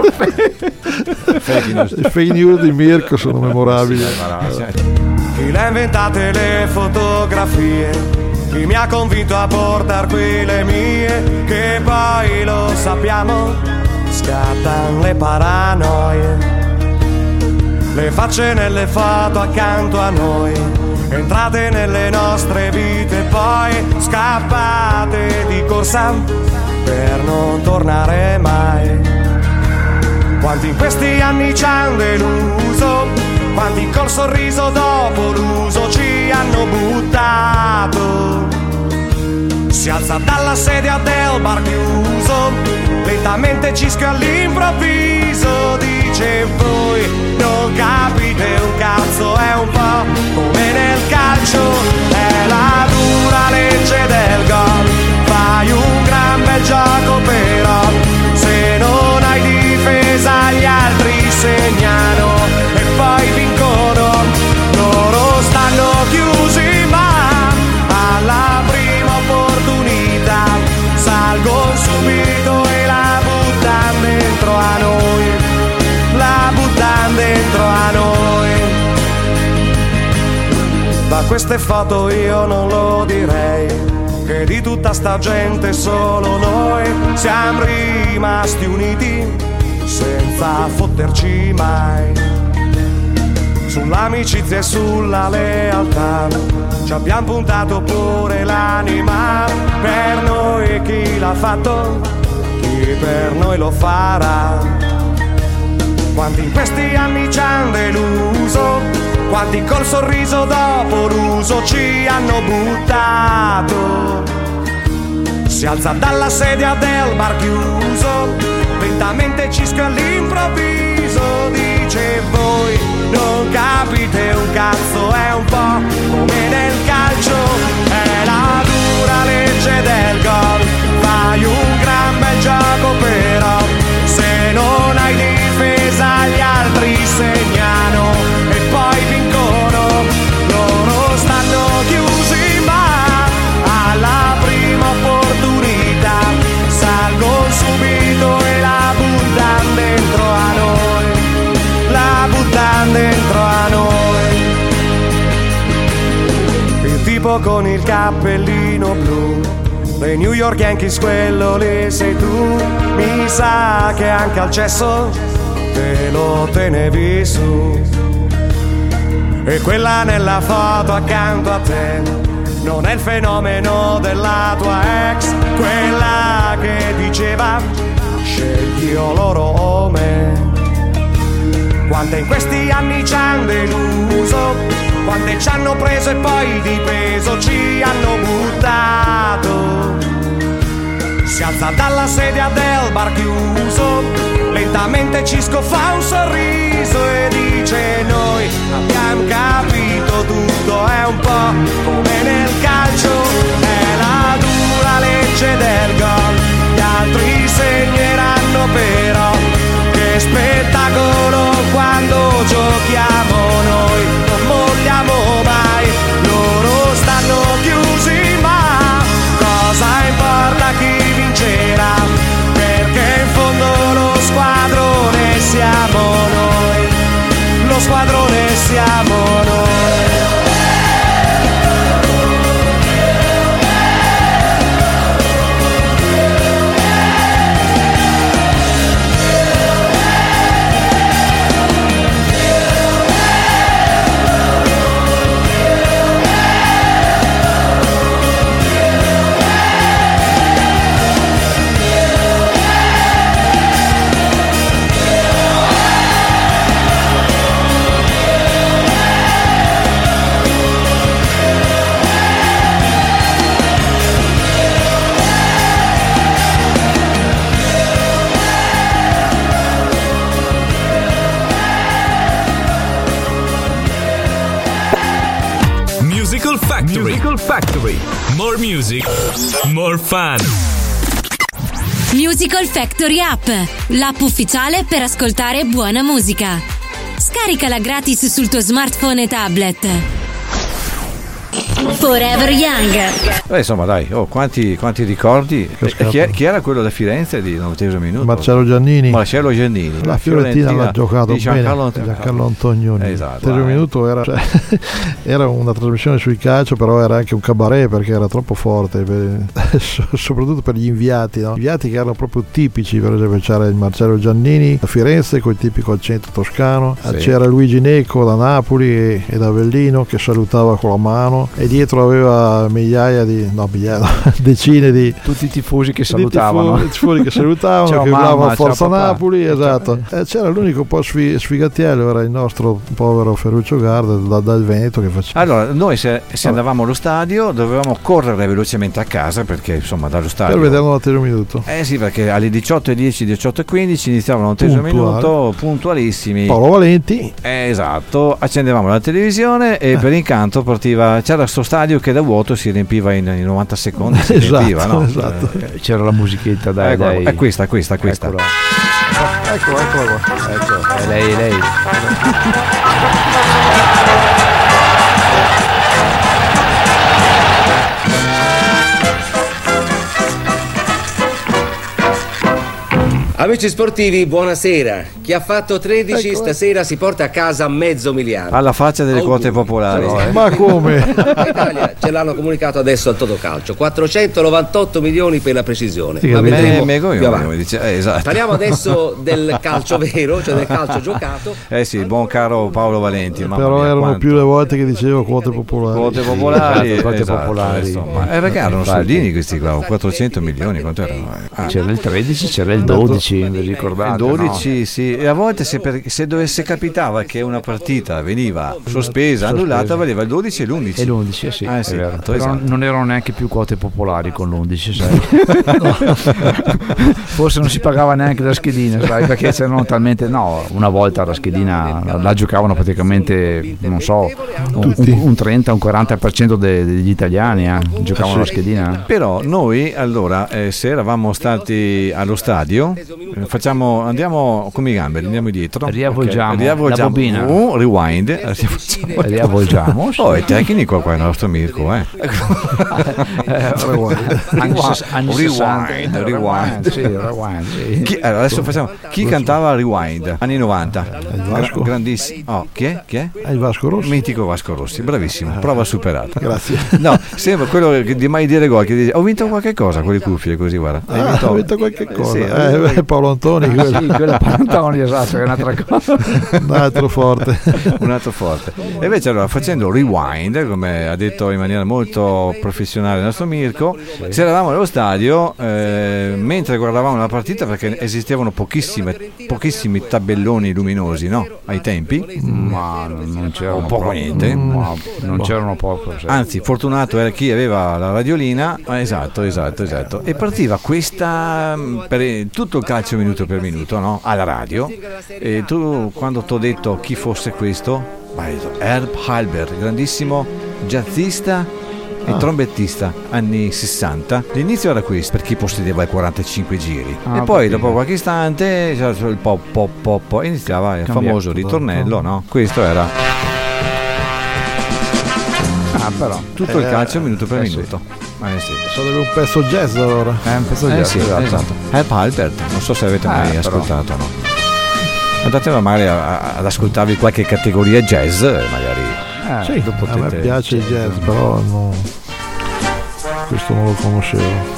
Fake news di Mirko sono memorabili. Chi le ha inventate le fotografie? Chi mi ha convinto a portar qui le mie? Che poi lo sappiamo, scattano le paranoie. Le facce nelle foto accanto a noi, entrate nelle nostre vite, poi scappate di corsa per non tornare mai. Quanti in questi anni ci hanno deluso, quanti col sorriso dopo l'uso ci hanno buttato. Si alza dalla sedia del bar chiuso, lentamente cischia all'improvviso, dice voi non capite un cazzo, è un po' come nel calcio, è la dura legge del gol, fai un gran bel gioco però, se non hai difesa gli altri segnano e poi vincono, loro stanno chiusi ma alla prima opportunità salgono subito e la buttano dentro a noi, la buttano dentro a noi. Da queste foto io non lo direi, che di tutta sta gente solo noi siamo rimasti uniti senza fotterci mai. Sull'amicizia e sulla lealtà ci abbiamo puntato pure l'anima, per noi chi l'ha fatto, chi per noi lo farà. Quanti in questi anni ci hanno deluso, quanti col sorriso dopo l'uso ci hanno buttato. Si alza dalla sedia del bar chiuso, lentamente cischia all'improvviso, dice voi non capite un cazzo, è un po' come nel calcio, è la dura legge del gol, fai un gran bel gioco però, se non hai difesa gli altri segnano e poi vincono, loro stanno chiusi ma alla prima opportunità salgono subito e la buttano dentro a noi, la buttano dentro a noi. Il tipo con il cappellino blu dei New York Yankees, quello lì sei tu, mi sa che anche al cesso te lo tenevi su. E quella nella foto accanto a te non è il fenomeno della tua ex, quella che diceva scegli io loro o me. Quante in questi anni ci hanno deluso, quante ci hanno preso e poi di peso ci hanno buttato. Si alza dalla sedia del bar chiuso, lentamente Cisco fa un sorriso e dice noi abbiamo capito tutto, è un po' come nel calcio, è la dura legge del gol, gli altri segneranno però, che spettacolo quando giochiamo noi, non molliamo mai, loro stanno chiusi ma cosa importa chi vincerà, perché in fondo lo squadrone siamo noi, lo squadrone siamo noi. Musical Factory. More music, more fun. Musical Factory App, l'app ufficiale per ascoltare buona musica. Scaricala gratis sul tuo smartphone e tablet. Forever Young. Insomma dai, quanti ricordi. Chi era quello da Firenze di 90° minuto? Marcello Giannini. La Fiorentina l'ha giocato bene. Giancarlo Antonioni. Esatto. Il 90° minuto era una trasmissione sui calcio, però era anche un cabaret perché era troppo forte, soprattutto per gli inviati, no? Inviati che erano proprio tipici. Per esempio c'era il Marcello Giannini da Firenze con il tipico accento toscano, c'era Luigi Necco da Napoli e da Avellino che salutava con la mano, e dietro aveva decine di tutti i tifosi che salutavano, che urlavano Forza Napoli, esatto. C'era l'unico po' sfigatiello, era il nostro povero Ferruccio Garda dal Veneto che faceva. Allora noi se andavamo allo stadio dovevamo correre velocemente a casa, perché insomma dallo stadio per vedere il 90° minuto. Sì, perché alle 18:10, 18:15 iniziava il 90° minuto, puntualissimi. Paolo Valenti. Esatto, accendevamo la televisione e per incanto c'era sto stadio che da vuoto si riempiva in 90 secondi. Esatto. C'era la musichetta, dai. È questa. Eccola qua. È lei. Amici sportivi, buonasera. Chi ha fatto 13 stasera si porta a casa $500,000. Alla faccia delle quote popolari. Ma come? In Italia ce l'hanno comunicato adesso al Totocalcio, 498 milioni per la precisione. Ma vedremo più avanti. Esatto. Parliamo adesso del calcio vero, cioè del calcio giocato. Sì, buon caro Paolo Valenti. Però erano più le volte che dicevo quote popolari. Quote popolari. Insomma. Perché erano soldini questi qua, 400 milioni. Quanto erano? C'era il 13, c'era il 12. Vi ricordate? Il 12, no? Sì, e a volte se dovesse capitava che una partita veniva sospesa, annullata, valeva il 12 e l'11. E l'11, sì, è sì, vero. Però esatto. Non erano neanche più quote popolari con l'11, sai. Forse non si pagava neanche la schedina, sai, perché c'erano talmente. No, una volta la schedina la giocavano praticamente, non so, un 30, un 40% degli italiani giocavano la schedina. Però noi allora, se eravamo stati allo stadio, andiamo come i gamberi, andiamo dietro, riavvolgiamo la bobina, rewind, riavvolgiamo. È tecnico qua il nostro Mirko, rewind. Sì. Allora, adesso facciamo chi cantava Rewind anni 90? Grandissimo. Chi è? Il Vasco Rossi. Mitico Vasco Rossi, bravissimo, prova superata. Grazie. No, sembra quello di mai dire gol, che dice ho vinto qualche cosa con le cuffie così, guarda. Ho vinto qualche cosa. Paolo Antoni, quello Paolo Antoni, esatto, è un'altra cosa. Un altro forte. E invece allora, facendo rewind, come ha detto in maniera molto professionale il nostro Mirko, se eravamo allo stadio mentre guardavamo la partita, perché esistevano pochissimi tabelloni luminosi, no? Ai tempi, ma non c'erano niente. Non c'erano poco. Sì. Anzi, fortunato era chi aveva la radiolina. Esatto. E partiva questa per tutto il calcio minuto per minuto, no? Alla radio. E tu, quando ti ho detto chi fosse questo, hai detto Herb Halbert, grandissimo jazzista e trombettista anni 60. L'inizio era questo per chi possedeva i 45 giri e poi dopo qualche istante c'era il pop iniziava il famoso ritornello, no? Questo era però tutto il calcio minuto per minuto. Sì. Sarebbe un pezzo jazz allora. Un pezzo jazz, sì, esatto. Herb Halbert, non so se avete mai ascoltato, no? Andate magari ad ascoltarvi qualche categoria jazz, magari. Sì, a me piace il jazz, però questo non lo conoscevo.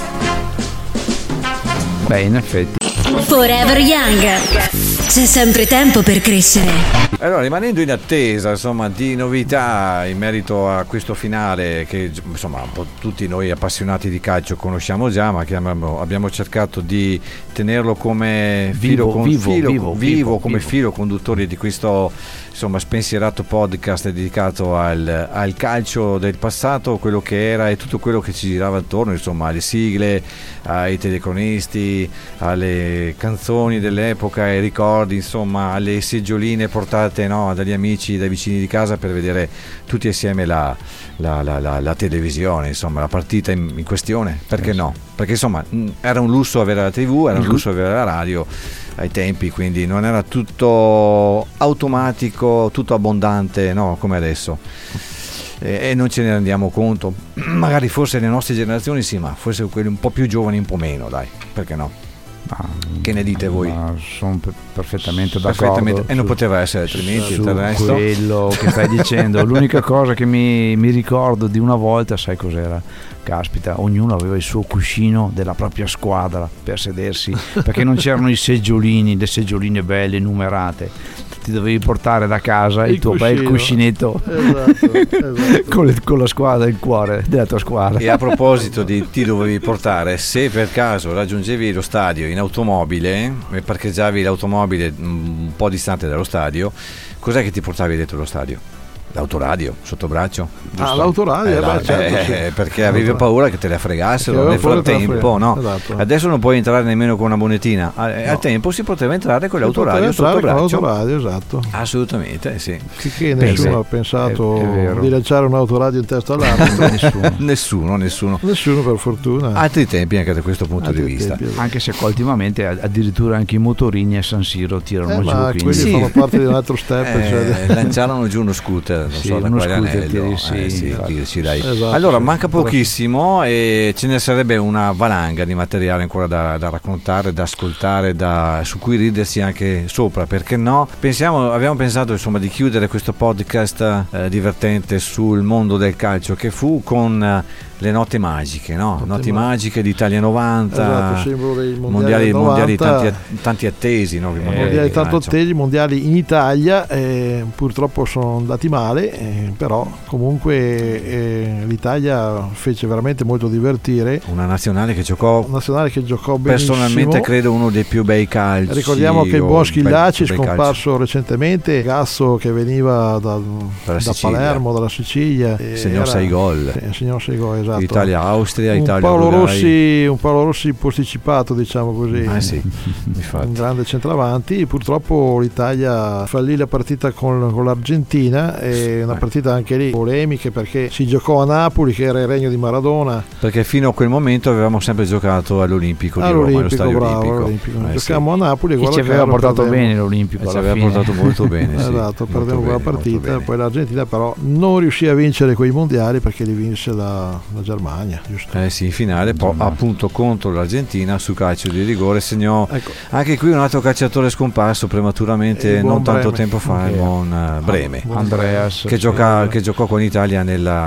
Beh, in effetti. Forever Young, c'è sempre tempo per crescere. Allora, rimanendo in attesa insomma di novità in merito a questo finale che insomma un po' tutti noi appassionati di calcio conosciamo già, ma che abbiamo cercato di tenerlo come filo conduttore di questo insomma spensierato podcast dedicato al calcio del passato, quello che era e tutto quello che ci girava attorno, insomma alle sigle, ai telecronisti, alle canzoni dell'epoca, ai ricordi, insomma alle seggioline portate invitate, no, dagli amici, dai vicini di casa per vedere tutti assieme la televisione, insomma, la partita in questione. Perché no? Perché insomma era un lusso avere la TV, era un lusso avere la radio ai tempi, quindi non era tutto automatico, tutto abbondante, no, come adesso. E non ce ne rendiamo conto. Magari forse le nostre generazioni sì, ma forse quelli un po' più giovani un po' meno, dai, perché no? Che ne dite voi? Sono perfettamente d'accordo. E non poteva essere altrimenti. Quello che stai dicendo. L'unica cosa che mi ricordo di una volta, sai cos'era? Caspita, ognuno aveva il suo cuscino della propria squadra per sedersi, perché non c'erano i seggiolini, le seggioline belle numerate. Ti dovevi portare da casa il tuo bel cuscinetto, esatto. con la squadra, il cuore della tua squadra. E a proposito di ti dovevi portare, se per caso raggiungevi lo stadio in automobile e parcheggiavi l'automobile un po' distante dallo stadio, cos'è che ti portavi dentro lo stadio? L'autoradio sotto braccio? Giusto? L'autoradio, certo, sì. Perché avevi paura che te la fregassero nel frattempo, no? Esatto. Adesso non puoi entrare nemmeno con una monetina. Al tempo si poteva entrare con l'autoradio sotto braccio. L'autoradio, esatto. Assolutamente, sì. Che nessuno ha pensato di lanciare un autoradio in testa all'arbitro. Nessuno per fortuna. Altri tempi anche da questo punto di vista. Anche se ultimamente addirittura anche i motorini a San Siro tirano giù. Ma quelli fanno parte di un altro step. Lanciarono giù uno scooter. Non so, da quale anello tirci, dai. Esatto, allora manca pochissimo e ce ne sarebbe una valanga di materiale ancora da raccontare, da ascoltare, su cui ridersi anche sopra, perché no? Abbiamo pensato insomma di chiudere questo podcast divertente sul mondo del calcio, che fu con le notti magiche, no? Notti magiche d'Italia 90, esatto, simbolo dei mondiali tanti attesi, no? Mondiali tanto attesi, mondiali in Italia, purtroppo sono andati male, però comunque l'Italia fece veramente molto divertire. Una nazionale che giocò benissimo. Personalmente credo uno dei più bei calci. Ricordiamo che il buon Schillaci, scomparso recentemente, ragazzo che veniva da Palermo, dalla Sicilia, segnò 6 gol. Segnò 6 gol, esatto. Italia-Austria, un Paolo Rossi posticipato, diciamo così. Sì, un grande centravanti. Purtroppo l'Italia fallì la partita con l'Argentina, e una partita anche lì polemiche, perché si giocò a Napoli, che era il regno di Maradona, perché fino a quel momento avevamo sempre giocato all'Olimpico di Roma, allo stadio Olimpico. Giocavamo a Napoli, e ci aveva portato bene l'Olimpico, ci aveva portato molto bene. Esatto, perdemmo quella partita. Poi l'Argentina però non riuscì a vincere quei mondiali, perché li vinse la Germania, giusto? Sì, in finale appunto contro l'Argentina su calcio di rigore segnò anche qui un altro calciatore scomparso prematuramente non tanto tempo fa, il buon Breme, Andreas, che giocò con l'Italia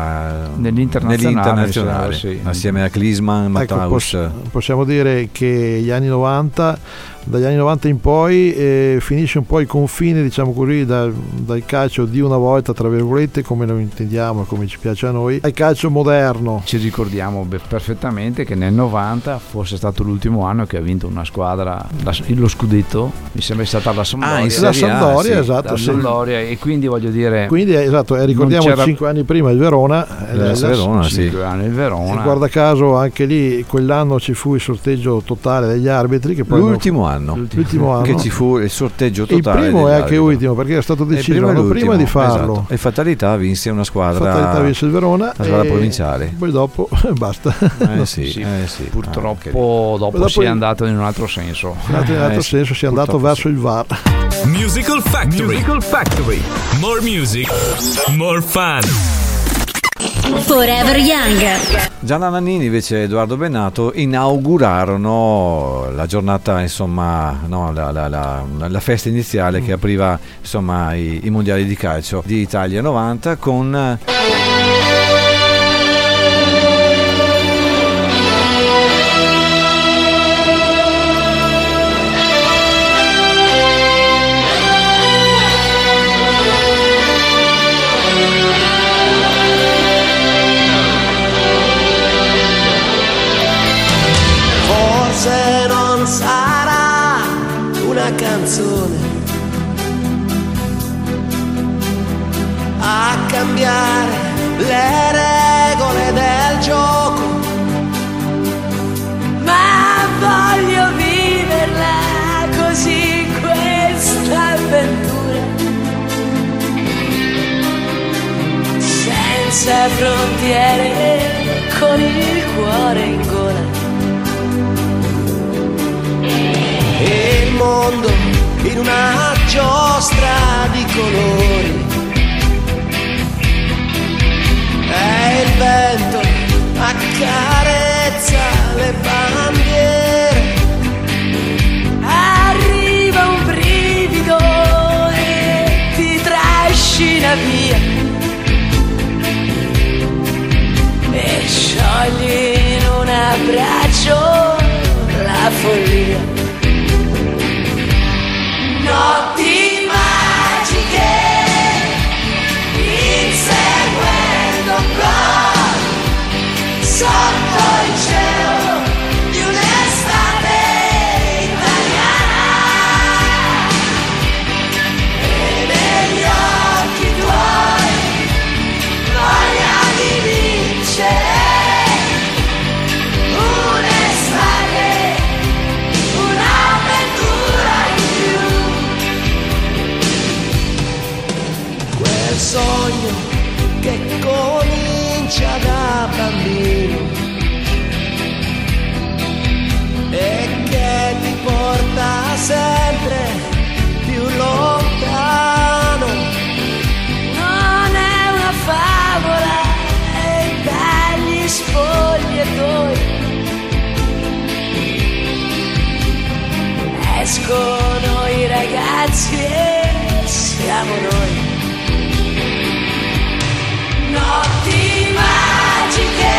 nell'internazionale assieme a Klinsmann, Matthaus. Possiamo dire che gli anni 90, dagli anni 90 in poi finisce un po' il confine, diciamo così, dal calcio di una volta, tra virgolette, come lo intendiamo e come ci piace a noi, al calcio moderno. Ci ricordiamo perfettamente che nel 90 fosse stato l'ultimo anno che ha vinto una squadra lo scudetto, mi sembra è stata la Sampdoria. La Sampdoria, esatto. La Sampdoria, e quindi voglio dire... Quindi esatto, ricordiamo 5 anni prima il Verona. Il Verona. Guarda caso anche lì quell'anno ci fu il sorteggio totale degli arbitri, che poi l'ultimo anno che ci fu il sorteggio totale. Il primo e anche l'ultimo, perché era stato deciso l'anno prima di farlo. Esatto. E fatalità vinse una squadra. Fatalità vinse il Verona. La squadra provinciale. Poi dopo basta. Purtroppo dopo si è andato in un altro senso. Si è andato verso il VAR. Musical Factory. More music, more fun. Forever Young. Gianna Nannini invece e Edoardo Bennato inaugurarono la giornata, insomma, la festa iniziale che apriva, insomma, i mondiali di calcio di Italia 90 con canzone a cambiare le senza frontiere, con il cuore in gola. E il mondo in una giostra di colori, e il vento accarezza le bandiere. Arriva un brivido e ti trascina via, e sciogli in un abbraccio la follia. Notti magiche, inseguendo un gol sotto il cielo di un'estate italiana, e negli occhi tuoi voglia di vincere. Un'estate, un'avventura in più. Quel sogno che comincia da bambino e che ti porta sempre più lontano. Non è una favola, è dagli spogliatoi escono i ragazzi e siamo noi. Notti magiche,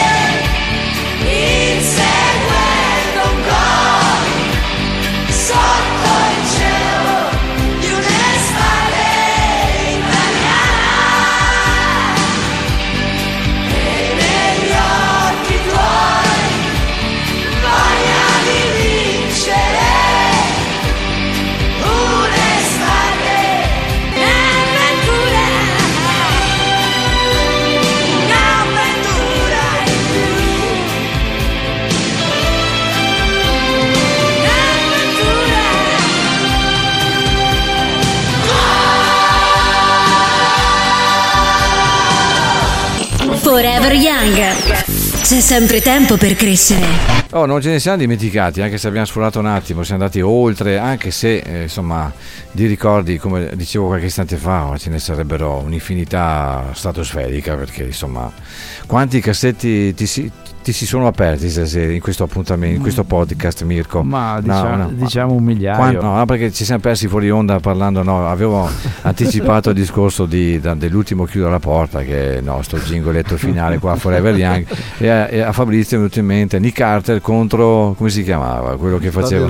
inseguendo un gol sotto il cielo di un'estate italiana, e negli occhi tuoi voglia di vincere. Un'estate, un'avventura, un'avventura in più. Forever Young. C'è sempre tempo per crescere. Oh, non ce ne siamo dimenticati, anche se abbiamo sforato un attimo, siamo andati oltre, anche se insomma di ricordi, come dicevo qualche istante fa, ce ne sarebbero un'infinità stratosferica, perché insomma quanti cassetti ti si sono aperti stasera in questo appuntamento, in questo podcast, Mirko? Ma diciamo un migliaio. No, perché ci siamo persi fuori onda parlando, avevo anticipato il discorso dell'ultimo chiudo la porta, che sto jingoletto finale qua Forever Young, e a Fabrizio è venuto in mente Nick Carter contro, come si chiamava quello che faceva?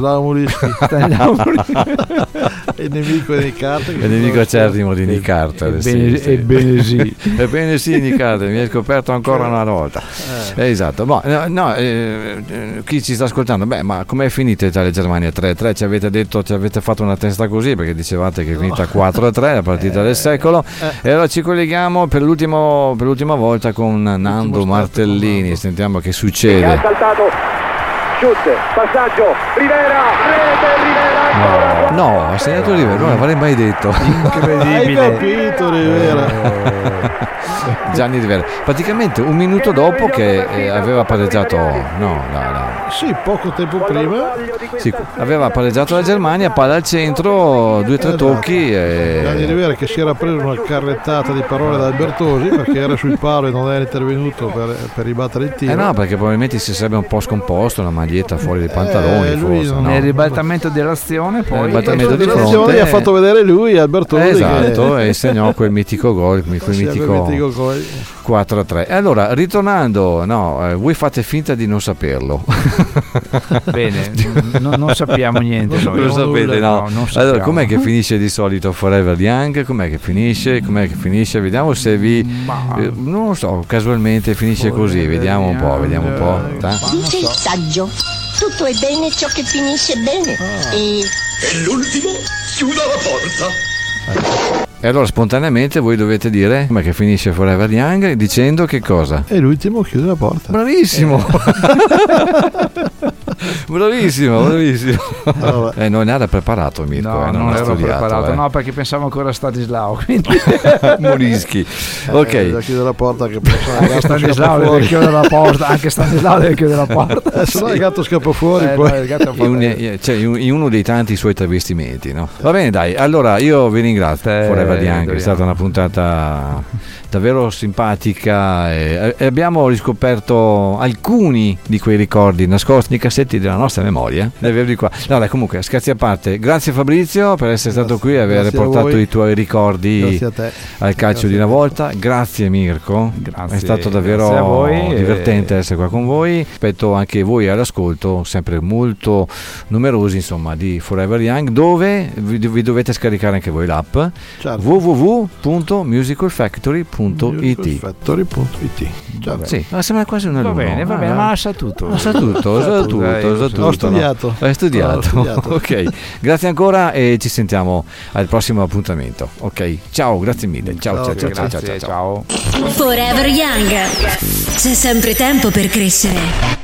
Il nemico di Nick Carter, il nemico acerrimo di Nick Carter. Ebbene sì, ebbene sì, Nick Carter, mi hai scoperto ancora una volta. Esatto. Chi ci sta ascoltando, ma com'è finita Italia-Germania 3-3? Ci avete fatto una testa così, perché dicevate che è finita 4-3 la partita del secolo, e allora ci colleghiamo per l'ultima volta con Nando Martellini. Sentiamo che succede. Ha saltato, shoot, passaggio, Rivera, rete, Rivera. No, ha segnato Rivera, non l'avrei mai detto. Incredibile. Hai capito, Rivera. Gianni Rivera, praticamente un minuto dopo che aveva pareggiato, sì, poco tempo prima, sì, aveva pareggiato la Germania, palla al centro, 2-3 tocchi. Gianni Rivera che si era preso una carrettata di parole da Albertosi, perché era sul palo e non era intervenuto per ribattere il tiro. No, perché probabilmente si sarebbe un po' scomposto, la maglietta fuori dai pantaloni, forse. Nel ribaltamento dell'azione, poi il ribaltamento di fronte ha fatto vedere lui Albertosi, esatto, e segnò quel mitico gol, quel mitico 4-3. E allora, ritornando, voi fate finta di non saperlo. Bene, non sappiamo niente. Non lo sapete, no. Allora, com'è che finisce di solito Forever Young? Com'è che finisce? Vediamo se non lo so, casualmente finisce così. Vediamo un po'. Dice il saggio: tutto è bene ciò che finisce bene. E l'ultimo chiuda la porta. E allora spontaneamente voi dovete dire come che finisce Forever Young dicendo che cosa? E l'ultimo chiude la porta. Bravissimo! Bravissimo. Non era preparato Mirko. No, non ero preparato, no, perché pensavo ancora a Stanislao. Quindi... Molischi. Ok. Da chiudere la porta che anche Stanislao deve chiudere la porta. Anche Stanislao deve chiudere la porta. Se no il gatto scappa fuori. Poi. In uno dei tanti suoi travestimenti, no? Va bene, dai. Allora io vi ringrazio. Forever Young, è stata una puntata davvero simpatica e abbiamo riscoperto alcuni di quei ricordi nascosti nei cassetti della nostra memoria. Qua. No, dai, comunque, scherzi a parte, grazie Fabrizio per essere stato qui e aver portato i tuoi ricordi al calcio di una volta. Grazie Mirko, è stato davvero divertente essere qua con voi. Aspetto anche voi all'ascolto, sempre molto numerosi, insomma, di Forever Young, dove vi dovete scaricare anche voi l'app, www.musicalfactory.it. Sì, ma sembra quasi un alunno. Va bene, ma sa tutto. Ho studiato. Hai studiato. Ok, grazie ancora e ci sentiamo al prossimo appuntamento. Ok, ciao, grazie mille. Ciao. Forever Young, c'è sempre tempo per crescere.